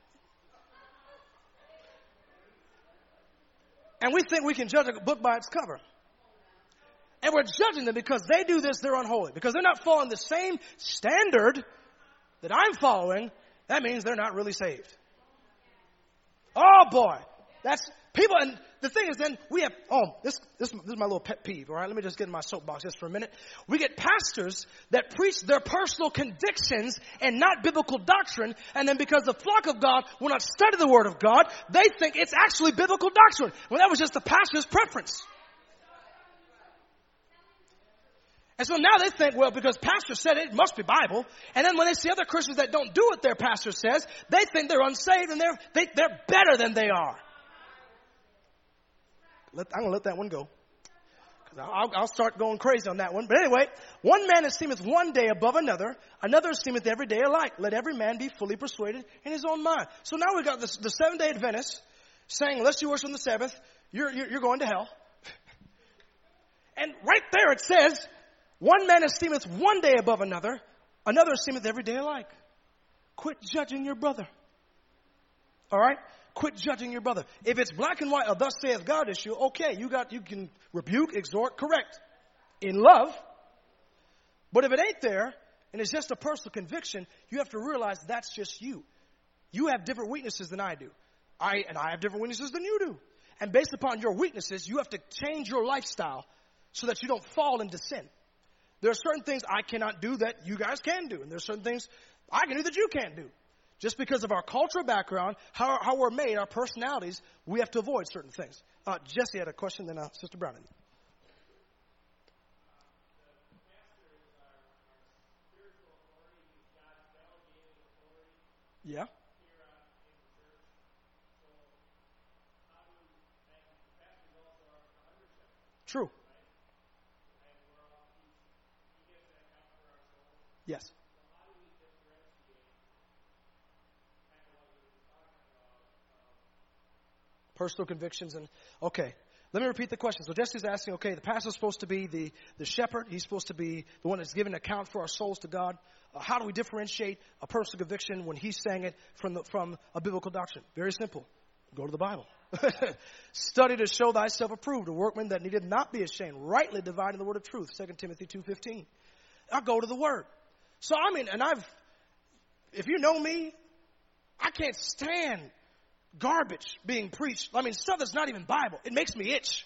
And we think we can judge a book by its cover. And we're judging them because they do this, they're unholy. Because they're not following the same standard that I'm following, that means they're not really saved. Oh boy. That's people, and the thing is then we have, this is my little pet peeve, all right? Let me just get in my soapbox just for a minute. We get pastors that preach their personal convictions and not biblical doctrine, and then because the flock of God will not study the Word of God, they think it's actually biblical doctrine, when that was just the pastor's preference. And so now they think, well, because pastor said it, it must be Bible. And then when they see other Christians that don't do what their pastor says, they think they're unsaved and they're better than they are. I'm going to let that one go. I'll start going crazy on that one. But anyway, one man esteemeth one day above another, another esteemeth every day alike. Let every man be fully persuaded in his own mind. So now we've got the Seventh-day Adventists saying, unless you worship on the Sabbath, you're going to hell. And right there it says, one man esteemeth one day above another, another esteemeth every day alike. Quit judging your brother. All right? Quit judging your brother. If it's black and white, a thus saith God issue, okay, you can rebuke, exhort, correct in love. But if it ain't there, and it's just a personal conviction, you have to realize that's just you. You have different weaknesses than I do. I have different weaknesses than you do. And based upon your weaknesses, you have to change your lifestyle so that you don't fall into sin. There are certain things I cannot do that you guys can do. And there's certain things I can do that you can't do. Just because of our cultural background, how we're made, our personalities, we have to avoid certain things. Jesse had a question, then Sister Brown. Yeah. True. Yes. Personal convictions and okay. Let me repeat the question. So Jesse's asking, okay, the pastor's supposed to be the shepherd. He's supposed to be the one that's giving account for our souls to God. How do we differentiate a personal conviction when he's saying it from a biblical doctrine? Very simple. Go to the Bible. Study to show thyself approved, a workman that needed not be ashamed, rightly dividing the word of truth, 2 Timothy 2:15. I'll go to the word. So if you know me, I can't stand garbage being preached. Stuff that's not even Bible. It makes me itch.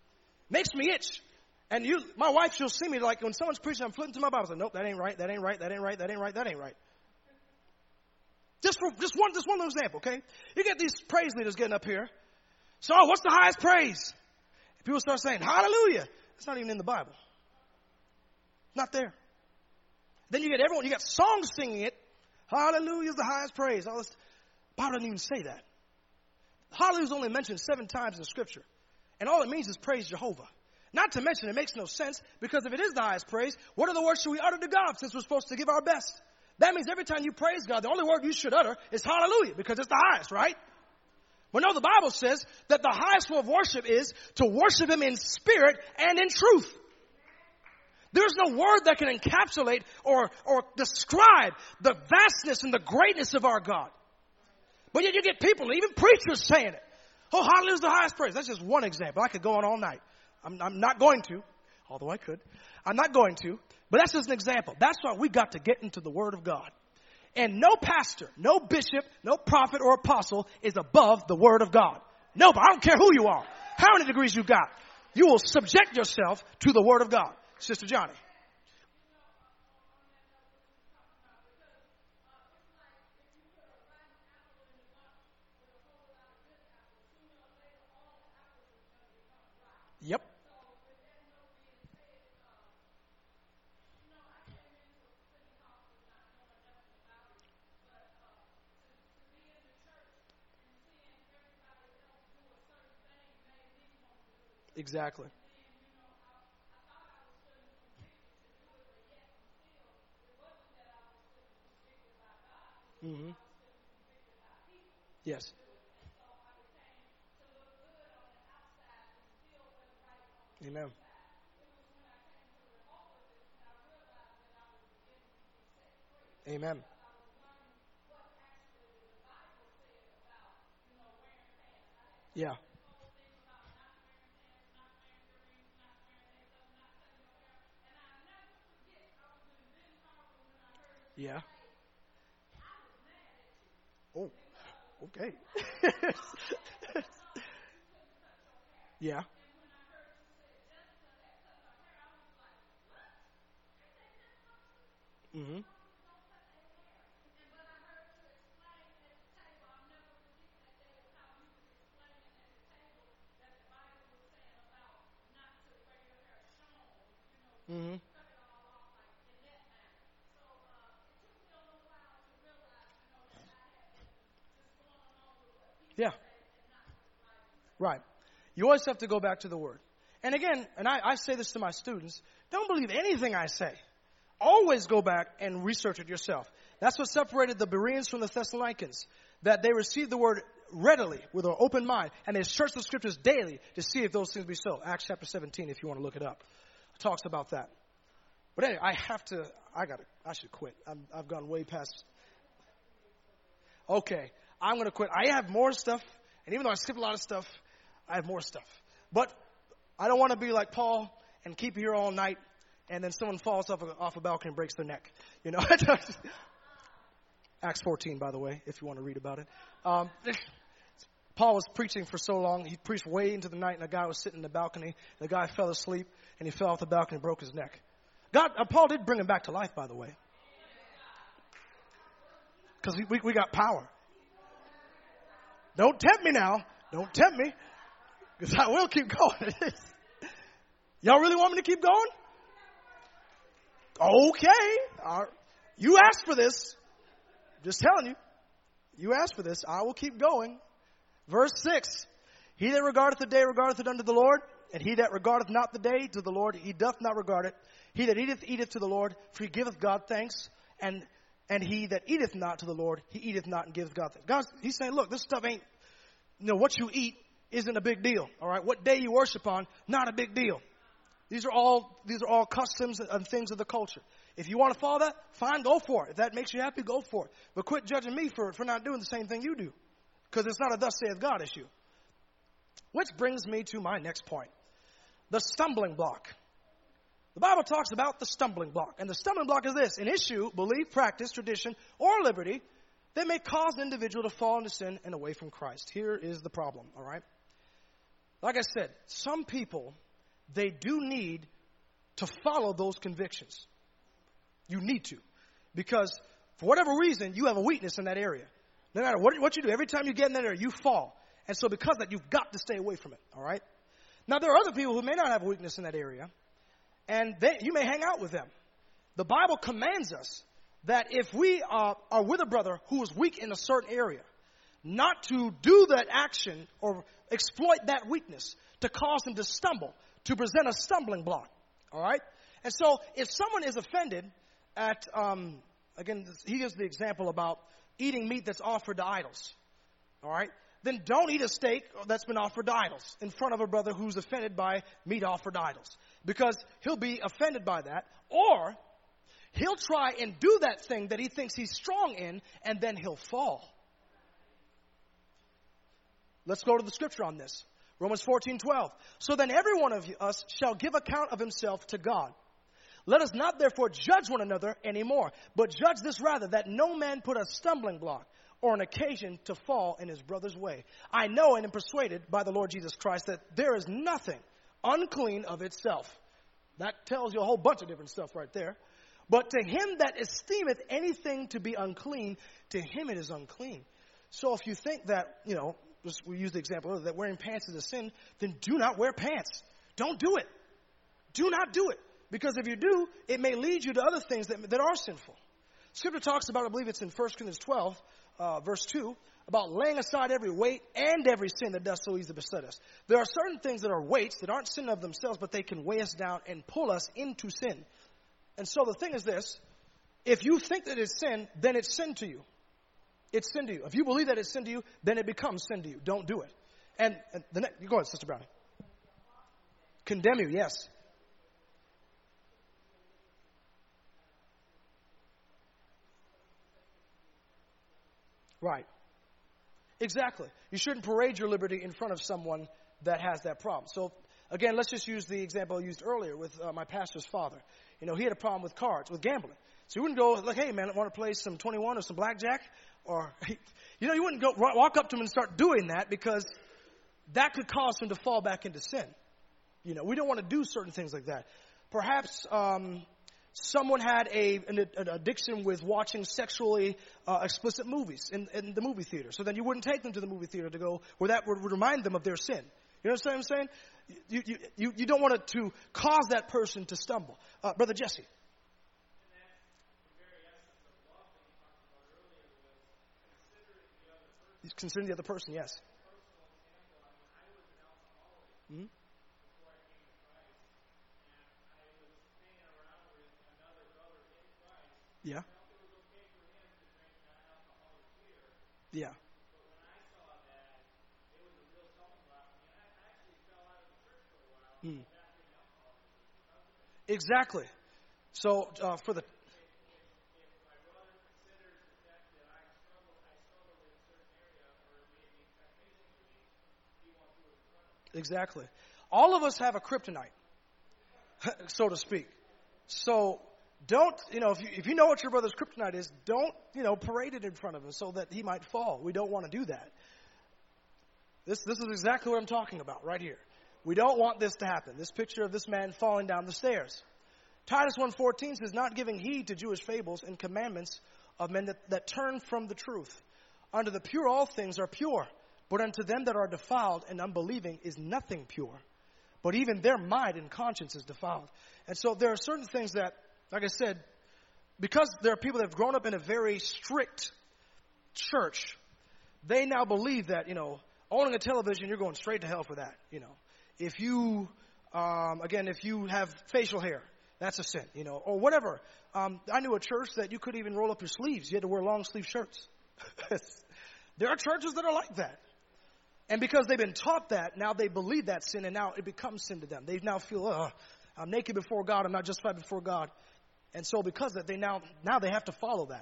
And my wife, she'll see me like when someone's preaching, I'm flipping to my Bible. I say, nope, that ain't right. That ain't right. That ain't right. That ain't right. That ain't right. Just one little example, okay? You get these praise leaders getting up here. So, what's the highest praise? People start saying, hallelujah. It's not even in the Bible. Not there. Then you got songs singing it. Hallelujah is the highest praise. All this. The Bible doesn't even say that. Hallelujah is only mentioned 7 times in Scripture. And all it means is praise Jehovah. Not to mention, it makes no sense, because if it is the highest praise, what other words should we utter to God since we're supposed to give our best? That means every time you praise God, the only word you should utter is hallelujah, because it's the highest, right? But no, the Bible says that the highest form of worship is to worship Him in spirit and in truth. There's no word that can encapsulate or describe the vastness and the greatness of our God. But yet you get people, even preachers, saying it. Oh, hallelujah is the highest praise. That's just one example. I could go on all night. I'm not going to, although I could. I'm not going to, but that's just an example. That's why we got to get into the Word of God. And no pastor, no bishop, no prophet or apostle is above the Word of God. No, but I don't care who you are, how many degrees you got. You will subject yourself to the Word of God. Sister Johnny. Yep. Exactly. Mm-hmm. Yes. Amen. Amen. Yeah. Yeah. Oh, okay. Yeah. Mm-hmm. Mm-hmm. Yeah. Right. You always have to go back to the Word. And again, and I say this to my students, don't believe anything I say. Always go back and research it yourself. That's what separated the Bereans from the Thessalonians, that they received the Word readily with an open mind, and they searched the Scriptures daily to see if those things be so. Acts chapter 17, if you want to look it up, talks about that. But anyway, I should quit. I've gone way past. Okay, I'm going to quit. I have more stuff, and even though I skipped a lot of stuff, I have more stuff. But I don't want to be like Paul and keep you here all night, and then someone falls off a balcony and breaks their neck. You know, Acts 14, by the way, if you want to read about it. Paul was preaching for so long. He preached way into the night, and a guy was sitting in the balcony. The guy fell asleep, and he fell off the balcony and broke his neck. Paul did bring him back to life, by the way. Because we got power. Don't tempt me now. Don't tempt me. Because I will keep going. Y'all really want me to keep going? Okay. You asked for this. Just telling you. You asked for this. I will keep going. Verse 6. He that regardeth the day regardeth it unto the Lord. And he that regardeth not the day to the Lord, he doth not regard it. He that eateth, eateth to the Lord, for he giveth God thanks. And he that eateth not to the Lord, he eateth not and giveth God thanks. God, he's saying, look, this stuff ain't, what you eat isn't a big deal. All right. What day you worship on, not a big deal. These are all customs and things of the culture. If you want to follow that, fine, go for it. If that makes you happy, go for it. But quit judging me for not doing the same thing you do. Because it's not a thus saith God issue. Which brings me to my next point. The stumbling block. The Bible talks about the stumbling block. And the stumbling block is this: an issue, belief, practice, tradition, or liberty that may cause an individual to fall into sin and away from Christ. Here is the problem, all right? Like I said, some people, they do need to follow those convictions. You need to. Because for whatever reason, you have a weakness in that area. No matter what you do, every time you get in that area, you fall. And so because of that, you've got to stay away from it, all right? Now, there are other people who may not have a weakness in that area, and you may hang out with them. The Bible commands us that if we are with a brother who is weak in a certain area, not to do that action or exploit that weakness to cause him to stumble, to present a stumbling block, all right? And so if someone is offended at, again, he gives the example about eating meat that's offered to idols, all right? Then don't eat a steak that's been offered to idols in front of a brother who's offended by meat offered to idols. Because he'll be offended by that, or he'll try and do that thing that he thinks he's strong in, and then he'll fall. Let's go to the scripture on this. Romans 14:12. So then every one of us shall give account of himself to God. Let us not therefore judge one another anymore, but judge this rather, that no man put a stumbling block or an occasion to fall in his brother's way. I know and am persuaded by the Lord Jesus Christ that there is nothing unclean of itself. That tells you a whole bunch of different stuff right there. But to him that esteemeth anything to be unclean, to him it is unclean. So if you think that, we use the example earlier, that wearing pants is a sin, then do not wear pants. Don't do it. Do not do it. Because if you do, it may lead you to other things that are sinful. Scripture talks about, I believe it's in 1 Corinthians 12, verse 2, about laying aside every weight and every sin that does so easily beset us. There are certain things that are weights that aren't sin of themselves, but they can weigh us down and pull us into sin. And so the thing is this: if you think that it's sin, then it's sin to you. It's sin to you. If you believe that it's sin to you, then it becomes sin to you. Don't do it. And go ahead, Sister Brownie. Condemn you, yes. Right. Exactly. You shouldn't parade your liberty in front of someone that has that problem. So, again, let's just use the example I used earlier with my pastor's father. He had a problem with cards, with gambling. So you wouldn't go like, hey, man, I want to play some 21 or some blackjack? Or, you wouldn't go walk up to him and start doing that, because that could cause him to fall back into sin. We don't want to do certain things like that. Perhaps someone had an addiction with watching sexually explicit movies in the movie theater. So then you wouldn't take them to the movie theater to go where that would remind them of their sin. You know what I'm saying? You don't want it to cause that person to stumble. Brother Jesse. He's considering the other person, yes. Mm-hmm. Yeah. Yeah. Mm. Exactly. So for the exactly, all of us have a kryptonite, so to speak. So don't, if you know what your brother's kryptonite is, don't, parade it in front of him so that he might fall. We don't want to do that. This is exactly what I'm talking about right here. We don't want this to happen. This picture of this man falling down the stairs. Titus 1:14 says, not giving heed to Jewish fables and commandments of men that turn from the truth. Unto the pure all things are pure, but unto them that are defiled and unbelieving is nothing pure. But even their mind and conscience is defiled. And so there are certain things that, like I said, because there are people that have grown up in a very strict church, they now believe that, owning a television, you're going straight to hell for that. If you, if you have facial hair, that's a sin, or whatever. I knew a church that you couldn't even roll up your sleeves. You had to wear long sleeve shirts. There are churches that are like that. And because they've been taught that, now they believe that sin, and now it becomes sin to them. They now feel, I'm naked before God, I'm not justified before God. And so because of that, they now they have to follow that,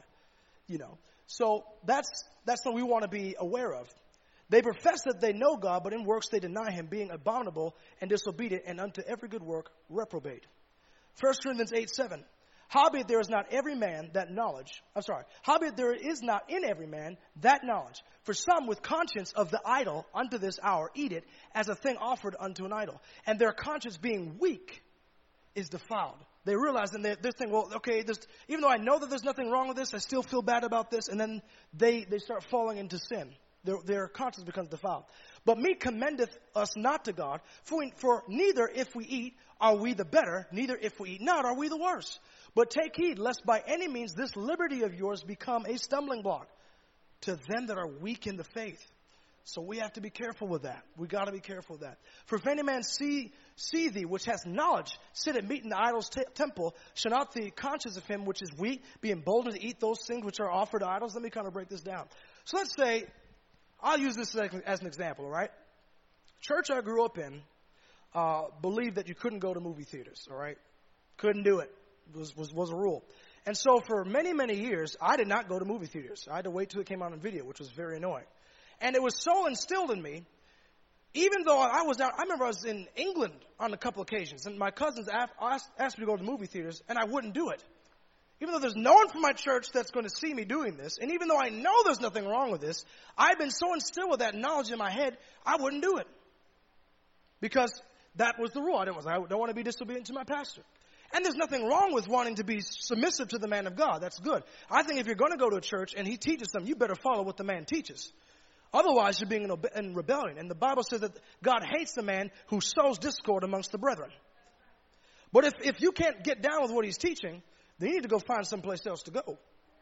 So that's what we want to be aware of. They profess that they know God, but in works they deny him, being abominable and disobedient, and unto every good work reprobate. 1 Corinthians 8:7. Howbeit there is not every man that knowledge. Howbeit there is not in every man that knowledge. For some with conscience of the idol unto this hour eat it as a thing offered unto an idol. And their conscience being weak is defiled. They realize and they're thinking, well, okay, even though I know that there's nothing wrong with this, I still feel bad about this. And then they start falling into sin. Their conscience becomes defiled. But meat commendeth us not to God, for neither if we eat are we the better, neither if we eat not are we the worse. But take heed, lest by any means this liberty of yours become a stumbling block to them that are weak in the faith. So we have to be careful with that. We got to be careful with that. For if any man see thee, which has knowledge, sit at meat in the idol's temple, shall not the conscience of him which is weak be emboldened to eat those things which are offered to idols? Let me kind of break this down. So let's say, I'll use this as an example, all right? Church I grew up in believed that you couldn't go to movie theaters, all right? Couldn't do it. Was a rule. And so for many, many years, I did not go to movie theaters. I had to wait till it came out on video, which was very annoying. And it was so instilled in me, even though I remember I was in England on a couple occasions, and my cousins asked me to go to the movie theaters, and I wouldn't do it. Even though there's no one from my church that's going to see me doing this, and even though I know there's nothing wrong with this, I've been so instilled with that knowledge in my head, I wouldn't do it. Because that was the rule. I don't want to be disobedient to my pastor. And there's nothing wrong with wanting to be submissive to the man of God. That's good. I think if you're going to go to a church and he teaches something, you better follow what the man teaches. Otherwise, you're being in rebellion. And the Bible says that God hates the man who sows discord amongst the brethren. But if you can't get down with what he's teaching, then you need to go find someplace else to go.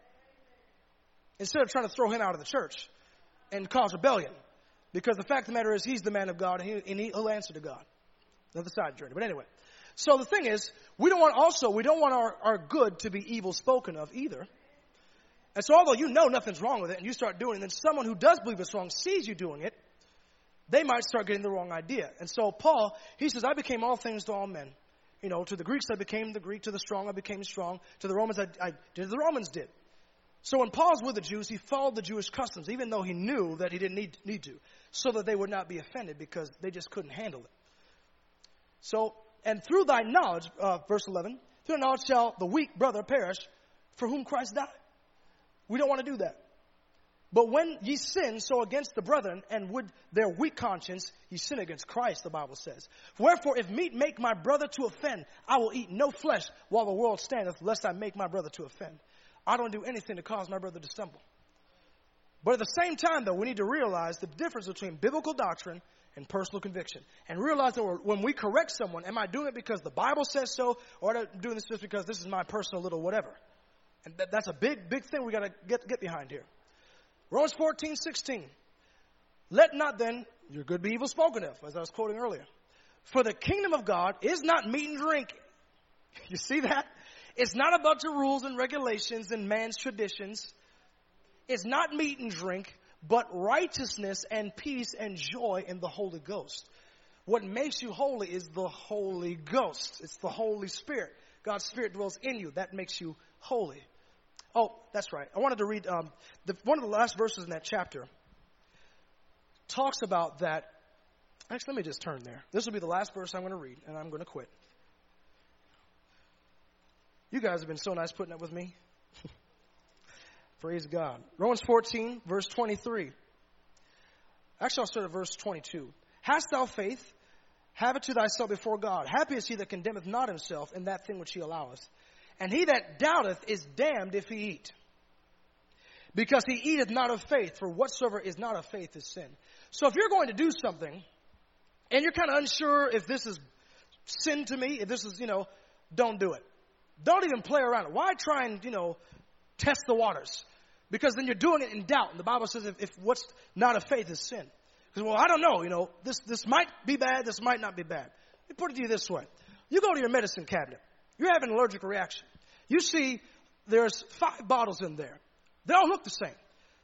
Instead of trying to throw him out of the church and cause rebellion. Because the fact of the matter is, he's the man of God, and he'll answer to God. Another side journey. But anyway. So the thing is, we don't want our good to be evil spoken of either. And so although you know nothing's wrong with it, and you start doing it, and then someone who does believe it's wrong sees you doing it, they might start getting the wrong idea. And so Paul, he says, I became all things to all men. To the Greeks I became the Greek, to the strong I became strong, to the Romans I did as the Romans did. So when Paul's with the Jews, he followed the Jewish customs, even though he knew that he didn't need to, so that they would not be offended because they just couldn't handle it. So, and through thy knowledge, verse 11, through thy knowledge shall the weak brother perish for whom Christ died. We don't want to do that. But when ye sin so against the brethren, and with their weak conscience, ye sin against Christ, the Bible says. Wherefore, if meat make my brother to offend, I will eat no flesh while the world standeth, lest I make my brother to offend. I don't do anything to cause my brother to stumble. But at the same time, though, we need to realize the difference between biblical doctrine and personal conviction. And realize that when we correct someone, am I doing it because the Bible says so, or am I doing this just because this is my personal little whatever? And that's a big, big thing we got to get behind here. Romans 14:16. Let not then your good be evil spoken of, as I was quoting earlier. For the kingdom of God is not meat and drink. You see that? It's not about your rules and regulations and man's traditions. It's not meat and drink, but righteousness and peace and joy in the Holy Ghost. What makes you holy is the Holy Ghost. It's the Holy Spirit. God's Spirit dwells in you. That makes you holy. Oh, that's right. I wanted to read one of the last verses in that chapter. Talks about that. Actually, let me just turn there. This will be the last verse I'm going to read, and I'm going to quit. You guys have been so nice putting up with me. Praise God. Romans 14, verse 23. Actually, I'll start at verse 22. Hast thou faith Have it to thyself before God. Happy is he that condemneth not himself in that thing which he alloweth. And he that doubteth is damned if he eat. Because he eateth not of faith, for whatsoever is not of faith is sin. So if you're going to do something, and you're kind of unsure if this is sin to me, if this is, don't do it. Don't even play around it. Why try and, test the waters? Because then you're doing it in doubt. And the Bible says if what's not of faith is sin. Because, well, I don't know, this might be bad, this might not be bad. Let me put it to you this way. You go to your medicine cabinet. You're having an allergic reaction. You see there's 5 bottles in there. They all look the same.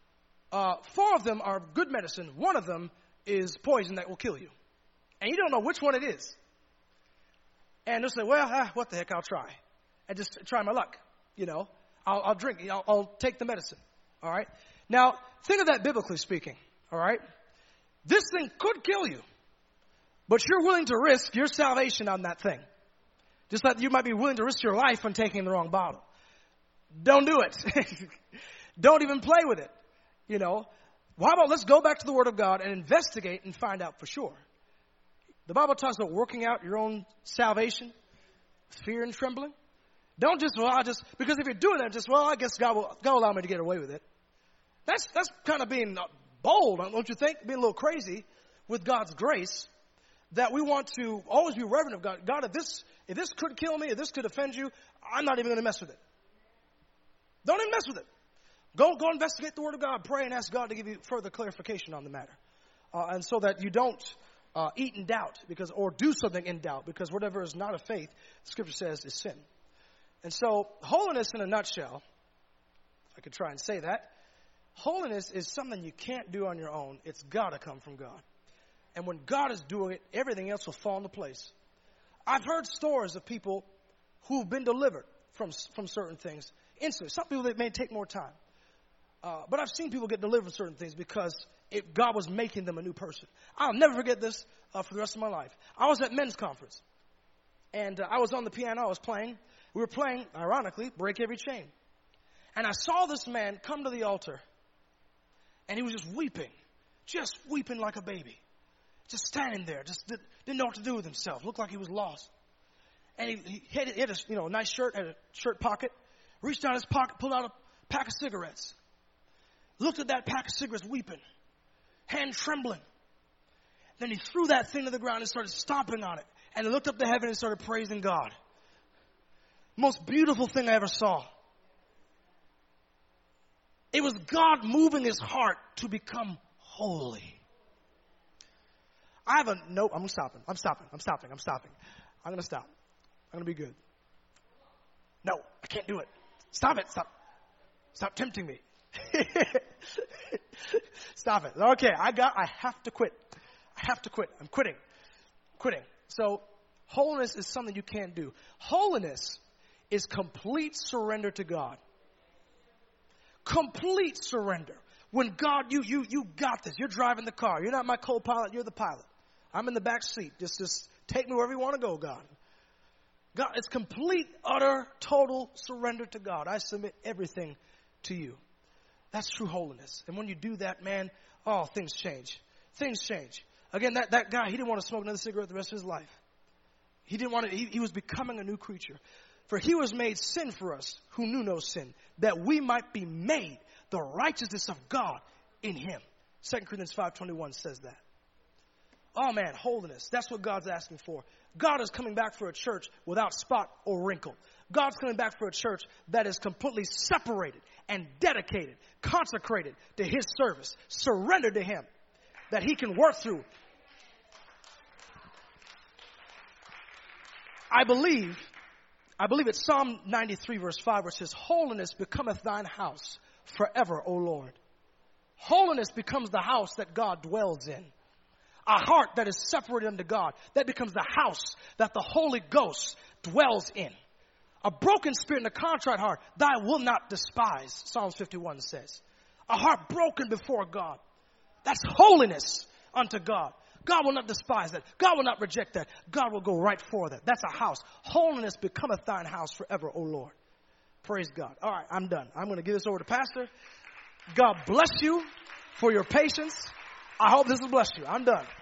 4 of them are good medicine. 1 of them is poison that will kill you. And you don't know which one it is. And they'll say, well, what the heck, I'll try. And just try my luck. I'll drink. I'll take the medicine. All right? Now, think of that biblically speaking. All right? This thing could kill you. But you're willing to risk your salvation on that thing. Just like you might be willing to risk your life on taking the wrong bottle. Don't do it. Don't even play with it. How about let's go back to the Word of God and investigate and find out for sure. The Bible talks about working out your own salvation, fear and trembling. Don't just, because if you're doing that, I guess God will allow me to get away with it. That's kind of being bold, don't you think? Being a little crazy with God's grace, that we want to always be reverent of God. God, if this could kill me, if this could offend you, I'm not even going to mess with it. Don't even mess with it. Go investigate the Word of God. Pray and ask God to give you further clarification on the matter. And so that you don't eat in doubt or do something in doubt, because whatever is not of faith, the Scripture says, is sin. And so holiness in a nutshell, I could try and say that, holiness is something you can't do on your own. It's got to come from God. And when God is doing it, everything else will fall into place. I've heard stories of people who've been delivered from certain things instantly. Some people, it may take more time. But I've seen people get delivered from certain things because God was making them a new person. I'll never forget this for the rest of my life. I was at men's conference. And I was on the piano. I was playing. We were playing, ironically, Break Every Chain. And I saw this man come to the altar. And he was just weeping like a baby. Just standing there, just didn't know what to do with himself. Looked like he was lost. And he had a nice shirt, had a shirt pocket. Reached down his pocket, pulled out a pack of cigarettes. Looked at that pack of cigarettes, weeping. Hand trembling. Then he threw that thing to the ground and started stomping on it. And he looked up to heaven and started praising God. Most beautiful thing I ever saw. It was God moving his heart to become holy. Nope, I'm stopping. I'm going to stop. I'm going to be good. No, I can't do it. Stop it. Stop tempting me. Stop it. Okay, I have to quit. I'm quitting. So holiness is something you can't do. Holiness is complete surrender to God. Complete surrender. When God, you got this. You're driving the car. You're not my co-pilot. You're the pilot. I'm in the back seat. Just take me wherever you want to go, God. God, it's complete, utter, total surrender to God. I submit everything to you. That's true holiness. And when you do that, man, things change. Things change. Again, that guy, he didn't want to smoke another cigarette the rest of his life. He didn't want to, he was becoming a new creature. For he was made sin for us who knew no sin, that we might be made the righteousness of God in him. 2 Corinthians 5:21 says that. Oh man, holiness. That's what God's asking for. God is coming back for a church without spot or wrinkle. God's coming back for a church that is completely separated and dedicated, consecrated to his service, surrendered to him, that he can work through. I believe it's Psalm 93 verse 5 where it says, holiness becometh thine house forever, O Lord. Holiness becomes the house that God dwells in. A heart that is separated unto God, that becomes the house that the Holy Ghost dwells in. A broken spirit and a contrite heart, thou wilt not despise, Psalms 51 says. A heart broken before God. That's holiness unto God. God will not despise that. God will not reject that. God will go right for that. That's a house. Holiness becometh thine house forever, O Lord. Praise God. All right, I'm done. I'm going to give this over to Pastor. God bless you for your patience. I hope this has blessed you. I'm done.